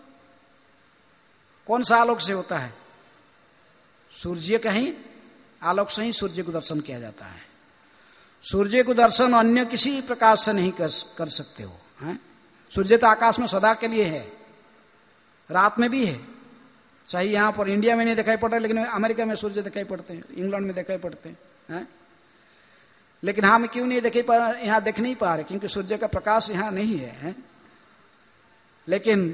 कौन सा आलोक से होता है, सूर्य का ही आलोक से ही सूर्य को दर्शन किया जाता है। सूर्य को दर्शन अन्य किसी प्रकाश से नहीं कर सकते हो। सूर्य तो आकाश में सदा के लिए है, रात में भी है। सही यहाँ पर इंडिया में नहीं दिखाई पड़ता, लेकिन अमेरिका में सूर्य दिखाई पड़ते हैं, इंग्लैंड में दिखाई पड़ते हैं। लेकिन हम क्यों नहीं देख नहीं पा रहे? क्योंकि सूर्य का प्रकाश यहाँ नहीं है। लेकिन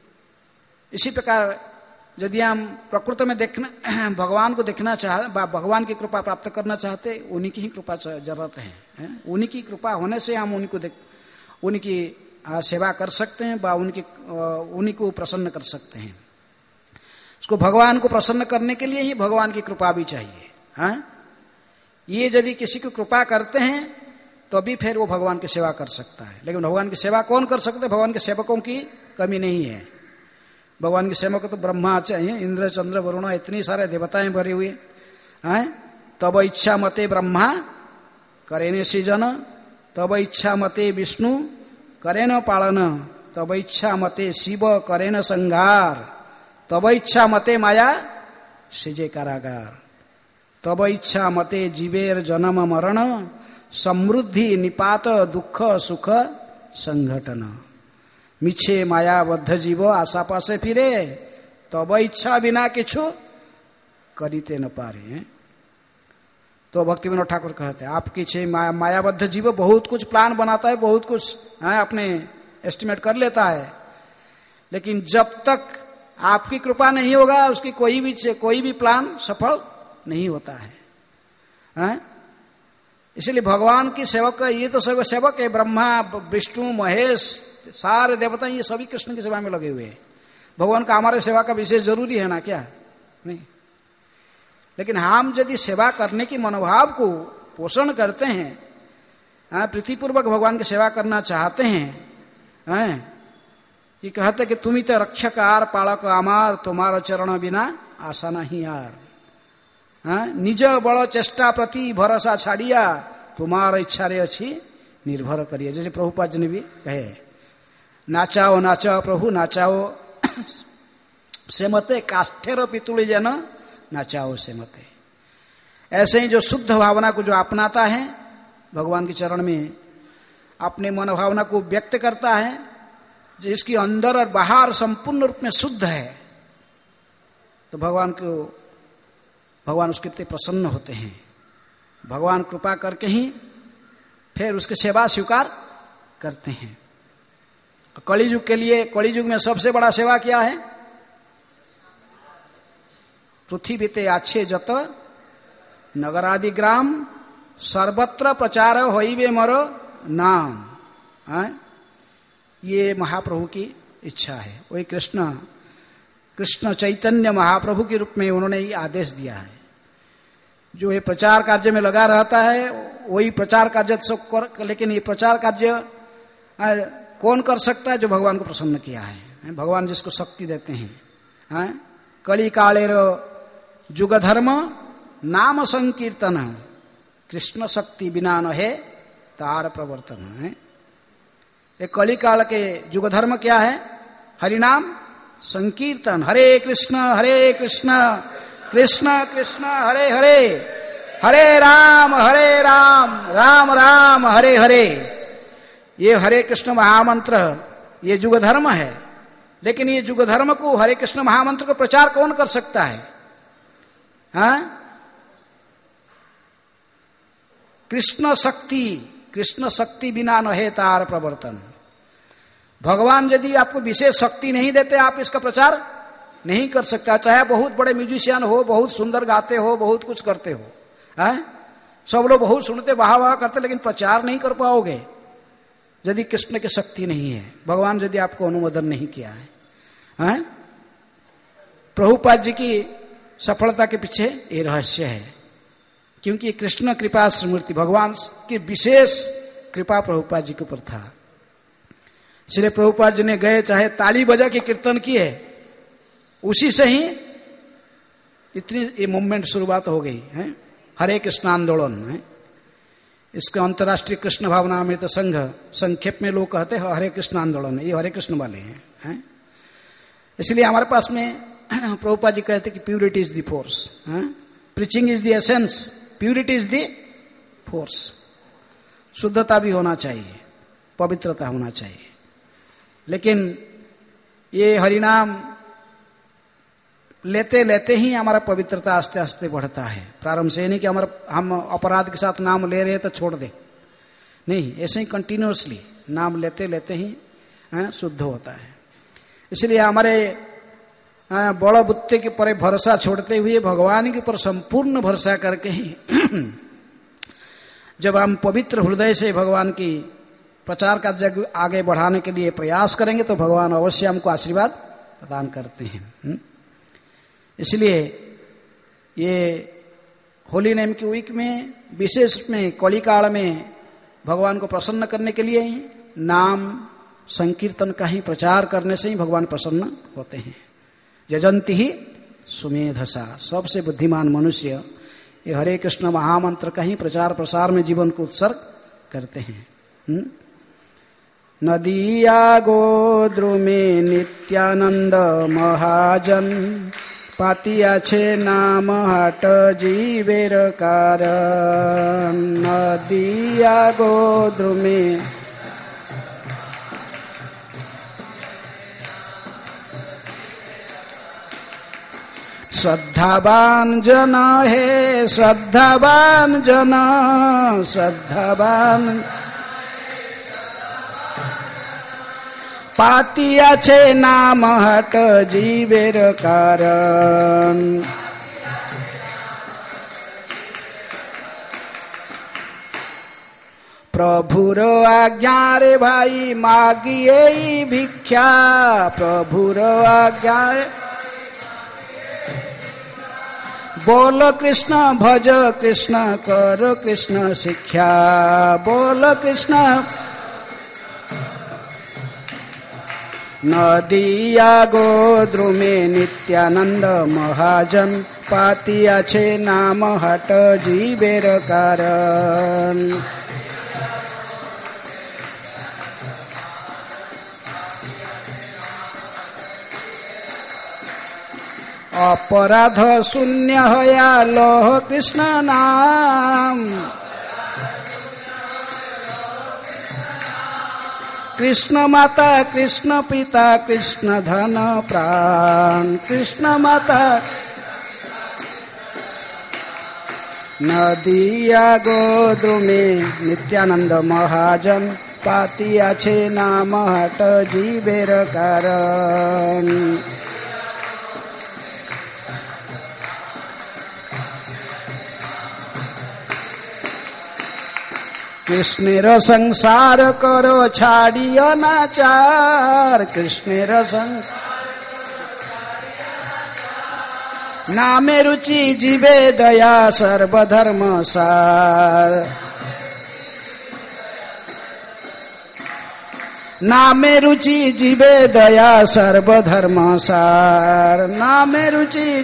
इसी प्रकार यदि हम प्रकृति में देखना, भगवान को देखना भगवान की कृपा प्राप्त करना चाहते, उन्हीं की ही कृपा जरूरत है। उन्हीं की कृपा होने से हम उनकी सेवा कर सकते हैं, उन्हीं को प्रसन्न कर सकते हैं। उसको भगवान को प्रसन्न करने के लिए ही भगवान की कृपा भी चाहिए। ये यदि किसी को कृपा करते हैं तो अभी फिर वो भगवान की सेवा कर सकता है। लेकिन भगवान की सेवा कौन कर सकते? भगवान के सेवकों की कमी नहीं है। भगवान के सेवक तो ब्रह्मा चाहिए, इंद्र चंद्र वरुण इतनी सारे देवताएं भरी हुई हैं। तब इच्छा मते ब्रह्मा करेने सृजन, तब इच्छा मते विष्णु करेन पालन, तब इच्छा मते शिव करेन संहार, तब इच्छा मते माया सृजे कारागार, तब इच्छा मते जीवेर जन्म मरण, समृद्धि निपात दुख सुख संघटन, मिछे मायाबद्ध जीव आशा पासे फिरे, तब इच्छा बिना किछु करीते न पारे। तो भक्ति विनोद ठाकुर कहते हैं आपकी छे मायाबद्ध जीव बहुत कुछ प्लान बनाता है, बहुत कुछ अपने एस्टिमेट कर लेता है, लेकिन जब तक आपकी कृपा नहीं होगा उसकी कोई भी प्लान सफल नहीं होता है। इसलिए भगवान की सेवक, ये तो सेवक है, ब्रह्मा विष्णु महेश सारे देवता ये सभी कृष्ण की सेवा में लगे हुए हैं। भगवान का हमारे सेवा का विशेष जरूरी है ना? क्या नहीं? लेकिन हम यदि सेवा करने की मनोभाव को पोषण करते हैं, प्रीतिपूर्वक भगवान की सेवा करना चाहते हैं, कि कहते कि तुम ही तो रक्षकार पालक आमार, तुम्हारा चरण बिना आशा नहीं यार, निज बड़ चेष्टा प्रति भरोसा छाड़िया, तुम्हारा इच्छा रे अच्छी निर्भर करिए। जैसे प्रभुपाद जी ने भी कहे, नाचाओ नाचाओ प्रभु नाचाओ से मते, काष्ठेर पितुड़ी जन नाचाओ से मते। ऐसे ही जो शुद्ध भावना को जो अपनाता है, भगवान के चरण में अपने मनोभावना को व्यक्त करता है, जिसकी अंदर और बाहर संपूर्ण रूप में शुद्ध है, तो भगवान उसके प्रति प्रसन्न होते हैं। भगवान कृपा करके ही फिर उसकी सेवा स्वीकार करते हैं। कलियुग के लिए, कलियुग में सबसे बड़ा सेवा क्या है? पृथ्वी ते आछे जत नगरादि ग्राम, सर्वत्र प्रचार होइबे मरो नाम। ये महाप्रभु की इच्छा है। वही कृष्ण चैतन्य महाप्रभु के रूप में उन्होंने ये आदेश दिया है। जो ये प्रचार कार्य में लगा रहता है वही प्रचार कार्य लेकिन ये प्रचार कार्य कौन कर सकता है? जो भगवान को प्रसन्न किया है। भगवान जिसको शक्ति देते हैं। कली कालेर जुग धर्म नाम संकीर्तन, कृष्ण शक्ति बिना न है तार प्रवर्तन है। ये कली काल के जुग धर्म क्या है? हरिनाम संकीर्तन, हरे कृष्ण कृष्ण कृष्ण हरे हरे, हरे राम राम राम हरे हरे। ये हरे कृष्ण महामंत्र ये जुग धर्म है। लेकिन ये जुग धर्म को, हरे कृष्ण महामंत्र को प्रचार कौन कर सकता है? कृष्ण शक्ति बिना न है तार प्रवर्तन। भगवान यदि आपको विशेष शक्ति नहीं देते, आप इसका प्रचार नहीं कर सकता। चाहे बहुत बड़े म्यूजिशियन हो, बहुत सुंदर गाते हो, बहुत कुछ करते हो, सब लोग बहुत सुनते, वाह करते, लेकिन प्रचार नहीं कर पाओगे यदि कृष्ण की शक्ति नहीं है, भगवान यदि आपको अनुमोदन नहीं किया है। प्रभुपाद जी की सफलता के पीछे ये रहस्य है, क्योंकि कृष्ण कृपा स्मृति, भगवान की विशेष कृपा प्रभुपाद जी के ऊपर था। इसलिए प्रभुपाद जी ने गए, चाहे ताली बजा के कीर्तन किए, उसी से ही इतनी ये मूवमेंट शुरुआत हो गई है। हरे कृष्ण आंदोलन है। इसके अंतर्राष्ट्रीय कृष्ण भावनामृत संघ, संक्षेप में लोग कहते हैं हरे कृष्ण आंदोलन, ये हरे कृष्ण वाले हैं। इसलिए हमारे पास में प्रभुपाद जी कहते कि purity is the force, preaching is the essence, purity is the force. शुद्धता भी होना चाहिए, पवित्रता होना चाहिए। लेकिन ये हरिनाम लेते लेते ही हमारा पवित्रता आस्ते आस्ते बढ़ता है। प्रारंभ से नहीं कि हम अपराध के साथ नाम ले रहे तो छोड़ दे, नहीं, ऐसे ही कंटिन्यूअसली नाम लेते लेते ही शुद्ध होता है। इसलिए हमारे बड़ बुत्ते के पर भरोसा छोड़ते हुए भगवान के ऊपर संपूर्ण भरोसा करके ही जब हम पवित्र हृदय से भगवान की प्रचार का जग आगे बढ़ाने के लिए प्रयास करेंगे तो भगवान अवश्य हमको आशीर्वाद प्रदान करते हैं। इसलिए ये होली नेम की वीक में विशेष में कली काल में भगवान को प्रसन्न करने के लिए नाम संकीर्तन का ही प्रचार करने से ही भगवान प्रसन्न होते हैं। यजंती ही सुमेधसा, सबसे बुद्धिमान मनुष्य ये हरे कृष्ण महामंत्र का ही प्रचार प्रसार में जीवन को उत्सर्ग करते हैं। नदिया गोद्रुमे नित्यानंद महाजन पातिया छे नाम हट जीवेर कारण। नदिया गोद्रुमे श्रद्धावान जन है, श्रद्धावान जन, श्रद्धावान पातिया छे नाम हट जीवेर कारण। प्रभुर आज्ञा रे भाई मागिए भिक्षा, प्रभुर आज्ञा बोल कृष्ण भज कृष्ण कर कृष्ण शिक्षा, बोल कृष्ण। नदिया गोद्रुमे नित्यानंद महाजन पातिया छे नाम हट जीवेर कारण। अपराध शून्य हया लोह कृष्ण नाम, कृष्ण माता कृष्ण पिता कृष्ण धन प्राण, कृष्ण माता। नदिया गोद्रुमे नित्यानंद महाजन पातिया छे नाम हट जीवेर कारण। कृष्णेर संसार करो छाड़ियो नाचार, कृष्णेर संसार नामे रुचि जीवे दया सर्वधर्म सार। नामे रुचि जीवे दया सर्वधर्म सार, नामे रुचि।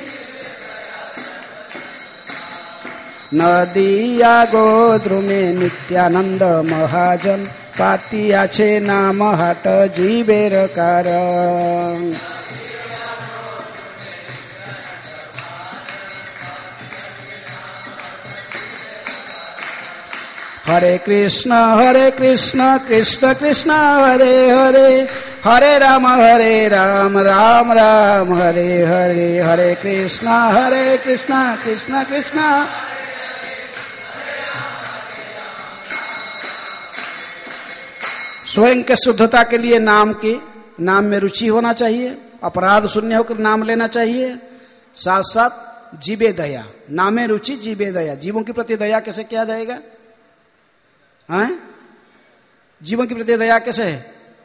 नदिया गोद्रुमे नित्यानंद महाजन पातिया छे नाम हट जीवेर कारण। हरे कृष्ण कृष्ण कृष्ण हरे हरे, हरे राम राम राम हरे हरे, हरे कृष्ण कृष्ण कृष्ण। स्वयं के शुद्धता के लिए नाम में रुचि होना चाहिए, अपराध शून्य होकर नाम लेना चाहिए। साथ साथ जीवे दया, नामे रुचि जीवे दया, जीवों के प्रति दया कैसे किया जाएगा? हैं? जीवों के प्रति दया कैसे है?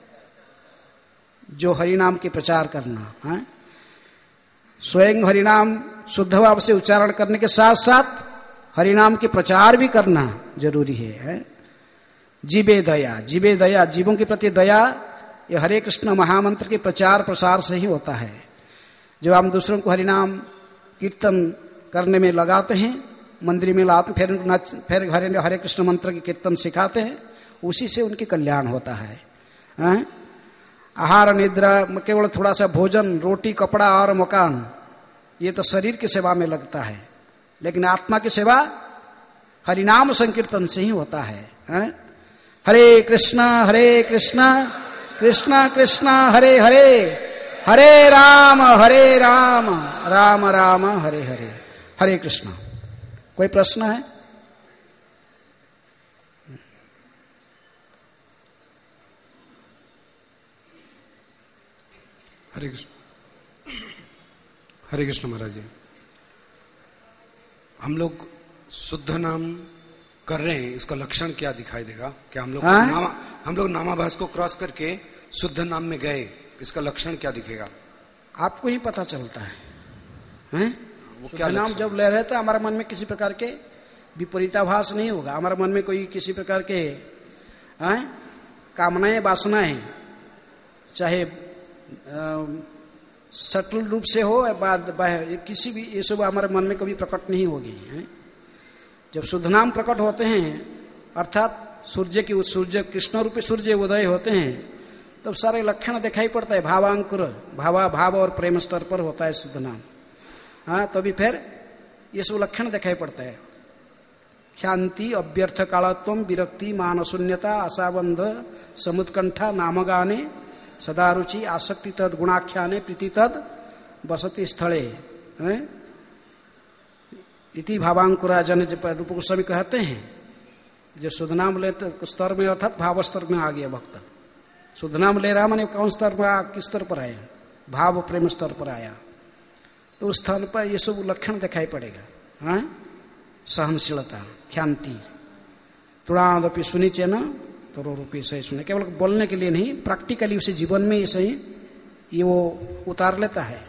जो हरिनाम के प्रचार करना है, स्वयं हरिनाम शुद्ध भाव से उच्चारण करने के साथ साथ हरिनाम के प्रचार भी करना जरूरी है। जीवे दया, जीवे दया, जीवों के प्रति दया, ये हरे कृष्ण महामंत्र के प्रचार प्रसार से ही होता है। जब हम दूसरों को हरिनाम कीर्तन करने में लगाते हैं, मंदिर में लाते, फिर हरे कृष्ण मंत्र के कीर्तन सिखाते हैं, उसी से उनके कल्याण होता है। आहार निद्रा, केवल थोड़ा सा भोजन, रोटी कपड़ा और मकान, ये तो शरीर की सेवा में लगता है, लेकिन आत्मा की सेवा हरिनाम संकीर्तन से ही होता है। हरे कृष्ण कृष्ण कृष्ण हरे हरे, हरे राम राम राम हरे हरे, हरे कृष्ण। कोई प्रश्न है? हरे कृष्ण। हरे कृष्ण महाराज जी, हम लोग शुद्ध नाम कर रहे हैं, इसका लक्षण क्या दिखाई देगा? क्या हम लोग नामाभास को क्रॉस करके शुद्ध नाम में गए, इसका लक्षण क्या दिखेगा? आपको ही पता चलता है, हैं? वो क्या नाम जब ले रहे थे हमारे मन में किसी प्रकार के विपरीताभास नहीं होगा, हमारे मन में कोई किसी प्रकार के कामनाएं वासनाएं, चाहे सटल रूप से हो या बाद किसी भी, ये सब हमारे मन में कभी प्रकट नहीं होगी, हैं? जब शुद्ध नाम प्रकट होते हैं, अर्थात सूर्य कृष्ण रूपी सूर्य उदय होते हैं, तब सारे लक्षण दिखाई पड़ता है। भावांकुर, भाव और प्रेम स्तर पर होता है शुद्ध नाम। हाँ, तभी फिर ये सब लक्षण दिखाई पड़ता है। ख्याति, अव्यर्थ कालत्व, विरक्ति, मान शून्यता, आशाबंध, समुत्कंठा, नामगाने, सदारुचि, आसक्ति तद गुणाख्याने, प्रीति तद बसति स्थले, इति भावांकुराजन रूप गोस्वामी कहते हैं। जो शुद्ध नाम ले तो स्तर में, अर्थात भाव स्तर में आ गया भक्त। शुद्ध नाम ले रहा माने कौन स्तर पर, किस स्तर पर आया? भाव प्रेम स्तर पर आया, तो उस स्थान पर ये सब लक्षण दिखाई पड़ेगा। हाँ, सहनशीलता, ख्याति, तुणादपि सुनिचे न तो रूपी सही सुने, केवल बोलने के लिए नहीं, प्रैक्टिकली उसे जीवन में ऐसे ही ये वो उतार लेता है।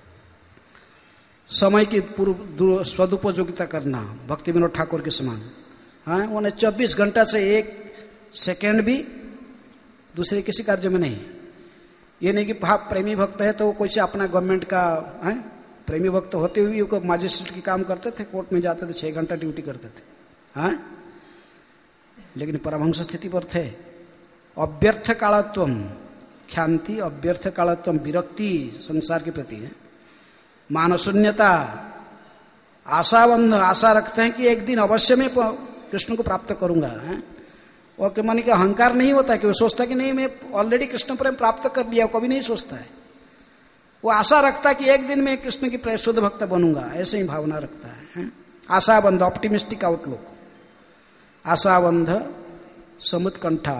समय की पूर्व सदुपयोगिता करना, भक्ति विनोद ठाकुर के समान। हाँ, उन्हें 24 घंटा से 1 सेकेंड भी दूसरे किसी कार्य में नहीं। ये नहीं कि प्रेमी भक्त है तो कोई से अपना गवर्नमेंट का है, प्रेमी भक्त होते हुए वो मजिस्ट्रेट की काम करते थे, कोर्ट में जाते थे, 6 घंटा ड्यूटी करते थे। हाँ, लेकिन परमहंस स्थिति पर थे। अव्यर्थ कालत्व, ख्याति, अव्यर्थ कालत्व, विरक्ति संसार के प्रति है, मानशून्यता, आशाबंध, आशा रखते हैं कि एक दिन अवश्य मैं कृष्ण को प्राप्त करूंगा, है? और मन का अहंकार नहीं होता कि वो सोचता कि नहीं मैं ऑलरेडी कृष्ण प्रेम प्राप्त कर लिया, कभी नहीं सोचता है। वो आशा रखता है कि एक दिन मैं कृष्ण की शुद्ध भक्त बनूंगा, ऐसे ही भावना रखता है। आशाबंध, ऑप्टिमिस्टिक आउटलुक, आशाबंध, समुत्कंठा,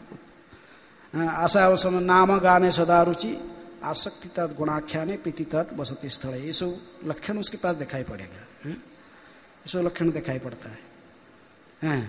आशा नाम गाने सदा रुचि, आसक्ति तद गुणाख्याने, प्रीति तद बसति स्थल, ये सब लक्षण उसके पास दिखाई पड़ेगा। ये सब लक्षण दिखाई पड़ता है।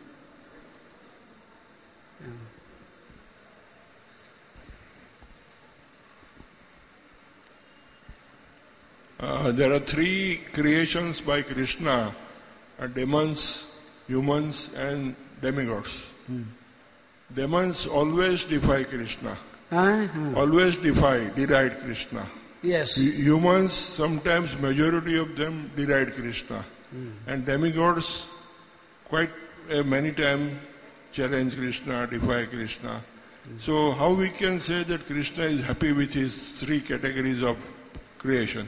There are 3 creations by Krishna: demons, humans, and demigods. Demons always defy Krishna. Always deride Krishna. Yes. Humans, sometimes majority of them deride Krishna. And demigods quite many times challenge Krishna, defy Krishna. So how we can say that Krishna is happy with his 3 categories of creation?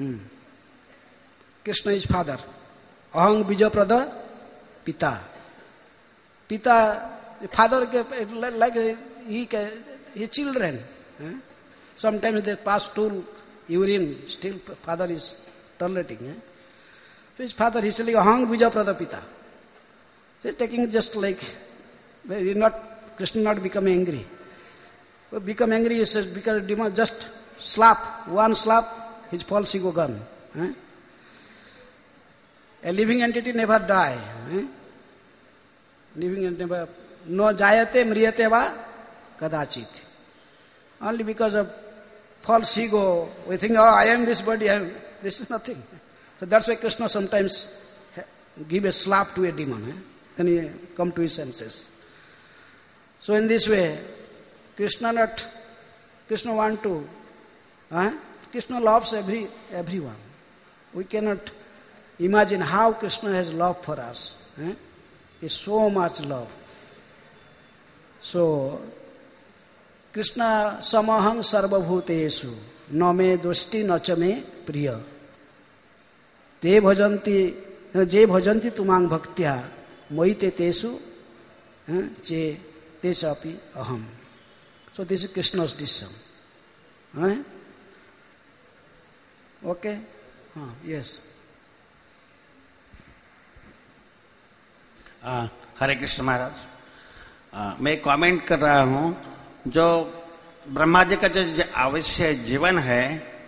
Krishna is father. Aham bijaprada pita. Pita, father, like he children. Sometimes they pass stool, urine, still father is toileting. So his father, he's saying, Aham bijaprada pita. He's taking just like, Krishna not become angry. Become angry, he says, because demon just slap, one slap, his false ego gone. A living entity never die. Living entity never, no jayate mriyate va kadachit. Only because of false ego, we think, oh, I am this body, this is nothing. So that's why Krishna sometimes give a slap to a demon. Then he come to his senses. So in this way, Krishna want to, Krishna loves everyone. We cannot imagine how Krishna has love for us. It's so much love. So, Krishna samaham sarvabhutesu na me dosti na cha me priya je bhajanti tumang bhaktya moite tesu te chapi aham. So this is Krishna's decision. Okay, हाँ, yes. Hare Krishna Maharaj, मैं comment कर रहा हूँ, जो ब्रह्मा जी का जो आवश्य जीवन है,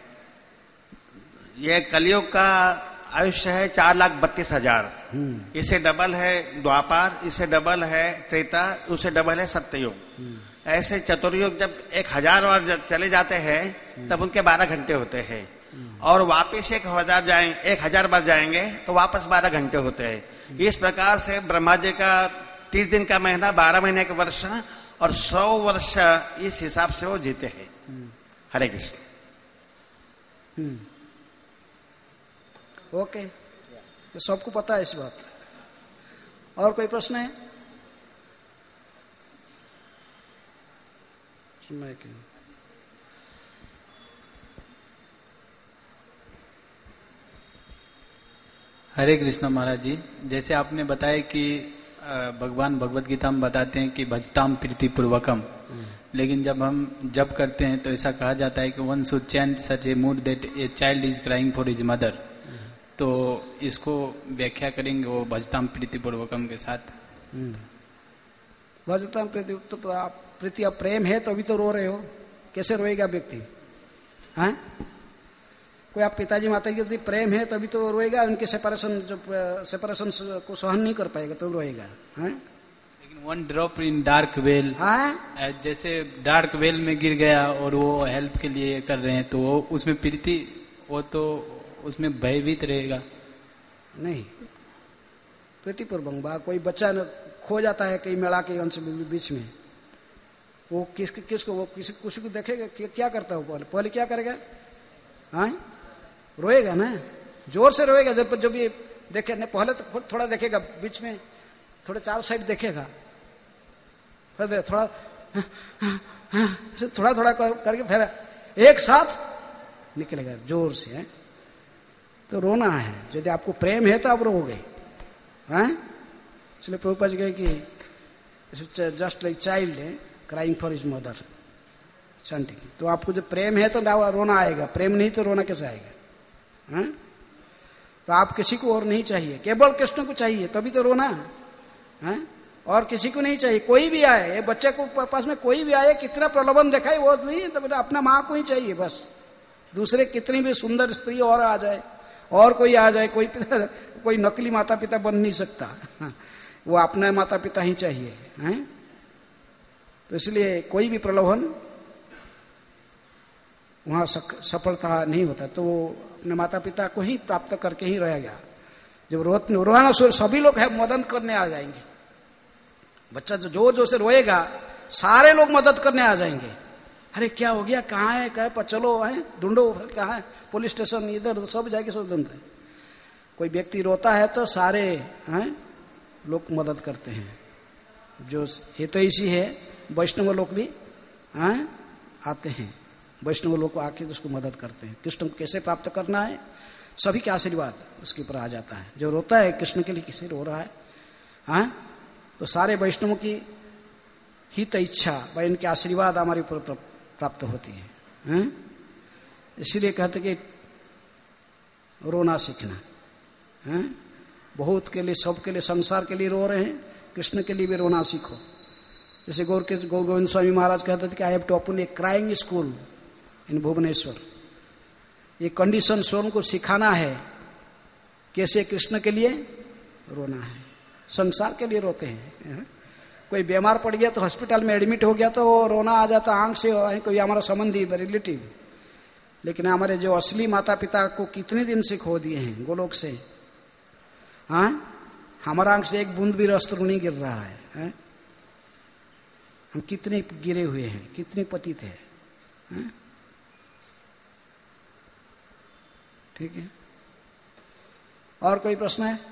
ये कलयुग का आयुष्य है 4,32,000। इसे डबल है द्वापार, इसे डबल है त्रेता, उसे डबल है सत्ययुग। ऐसे चतुर्युग जब 1000 बार जब चले जाते हैं तब उनके 12 घंटे होते हैं, और वापिस 1000 बार जाएंगे तो वापस 12 घंटे होते हैं। इस प्रकार से ब्रह्मा जी का 30 दिन का महीना, 12 महीने का वर्ष और 100 वर्ष इस हिसाब से वो जीते हैं। हरे कृष्ण। ओके, तो सबको पता है इस बात। और कोई प्रश्न है? हरे कृष्ण महाराज जी, जैसे आपने बताया कि भगवान भगवत गीता में बताते हैं कि भजताम प्रीति पूर्वकम, लेकिन जब हम जप करते हैं तो ऐसा कहा जाता है कि one should chant such a mood that a child is crying for his mother. तो इसको व्याख्या करेंगे वो भजताम प्रीति पूर्वकम के साथ। भजताम प्रीति, तो प्रीति अब प्रेम है तो अभी तो रो रहे हो, कैसे रोएगा व्यक्ति? हैं? कोई आप पिताजी माता जी यदि प्रेम है तभी तो रोएगा, उनके सेपरेशन को सहन नहीं कर पाएगा तो रोएगा। हैं? लेकिन one drop in dark well, जैसे डार्क वेल में गिर गया और वो हेल्प के लिए कर रहे हैं, तो वो उसमें प्रीति, वो तो उसमें भयभीत रहेगा। नहीं, प्रीतिपूर्वक। कोई बच्चा खो जाता है कई मेला के अंश बीच में, वो किसको वो किसी को देखेगा, क्या करता है? पहले क्या करेगा? हाँ, रोएगा ना, जोर से रोएगा। जब ये देखे नहीं, पहले तो थोड़ा देखेगा, बीच में थोड़े चारों साइड देखेगा, फिर थोड़ा करके फिर एक साथ निकलेगा जोर से। है तो रोना है, यदि आपको प्रेम है तो आप रोओगे। हैं? इसलिए प्रभुपाद जी कहे कि just like child crying for his mother chanting. तो आपको जब प्रेम है तो रोना आएगा, प्रेम नहीं तो रोना कैसे आएगा? हैं? तो आप किसी को और नहीं चाहिए, केवल कृष्ण को चाहिए, तभी तो रोना है। और किसी को नहीं चाहिए, कोई भी आए, ये बच्चे को पास में कोई भी आए, कितना प्रलोभन दिखाए वो नहीं, तो अपना माँ को ही चाहिए बस। दूसरे कितनी भी सुंदर स्त्री और आ जाए, और कोई आ जाए, कोई नकली माता पिता बन नहीं सकता, वो अपना माता पिता ही चाहिए। हैं? तो इसलिए कोई भी प्रलोभन वहां सफलता नहीं होता, तो अपने माता पिता को ही प्राप्त करके ही रहेगा। जब रोना सभी लोग है मदद करने आ जाएंगे। बच्चा जो जोर से रोएगा, सारे लोग मदद करने आ जाएंगे। अरे क्या हो गया, कहाँ है, कहाँ पर, चलो है ढूंढो, कहाँ है, पुलिस स्टेशन, इधर सब जाके सब ढूंढते हैं। कोई व्यक्ति रोता है तो सारे हैं लोग मदद करते हैं। जो हेतु इसी है, वैष्णव लोग भी हैं आते हैं, वैष्णव लोग को आके उसको मदद करते हैं। कृष्ण को कैसे प्राप्त करना है, सभी के आशीर्वाद उसके ऊपर आ जाता है। जो रोता है कृष्ण के लिए, किसी रो रहा है, हाँ, तो सारे वैष्णवों की हित इच्छा व इनके आशीर्वाद हमारे ऊपर प्राप्त होती है। इसलिए कहते कि रोना सीखना है। बहुत के लिए, सबके लिए, संसार के लिए रो रहे हैं, कृष्ण के लिए भी रोना सीखो। जैसे गौर गोविंद स्वामी महाराज कहते थे कि I have to open a crying school in Bhubaneswar. ये कंडीशन स्वयं को सिखाना है, कैसे कृष्ण के लिए रोना है। संसार के लिए रोते हैं। कोई बीमार पड़ गया तो हॉस्पिटल में एडमिट हो गया तो वो रोना आ जाता आंख से, कोई हमारा संबंधी रिलेटिव। लेकिन हमारे जो असली माता पिता को कितने दिन से खो दिए हैं गोलोक से, हाँ, हमारा आंख से एक बूंद भी रस्त्र नहीं गिर रहा है। हम कितने गिरे हुए हैं, कितने पतित हैं। ठीक है, और कोई प्रश्न है?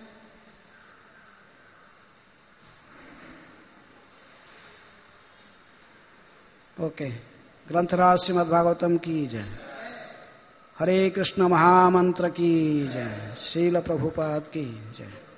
ओके, ग्रंथराज श्रीमद् भागवतम की जय। हरे कृष्ण महामंत्र की जय। श्रील प्रभुपाद की जय।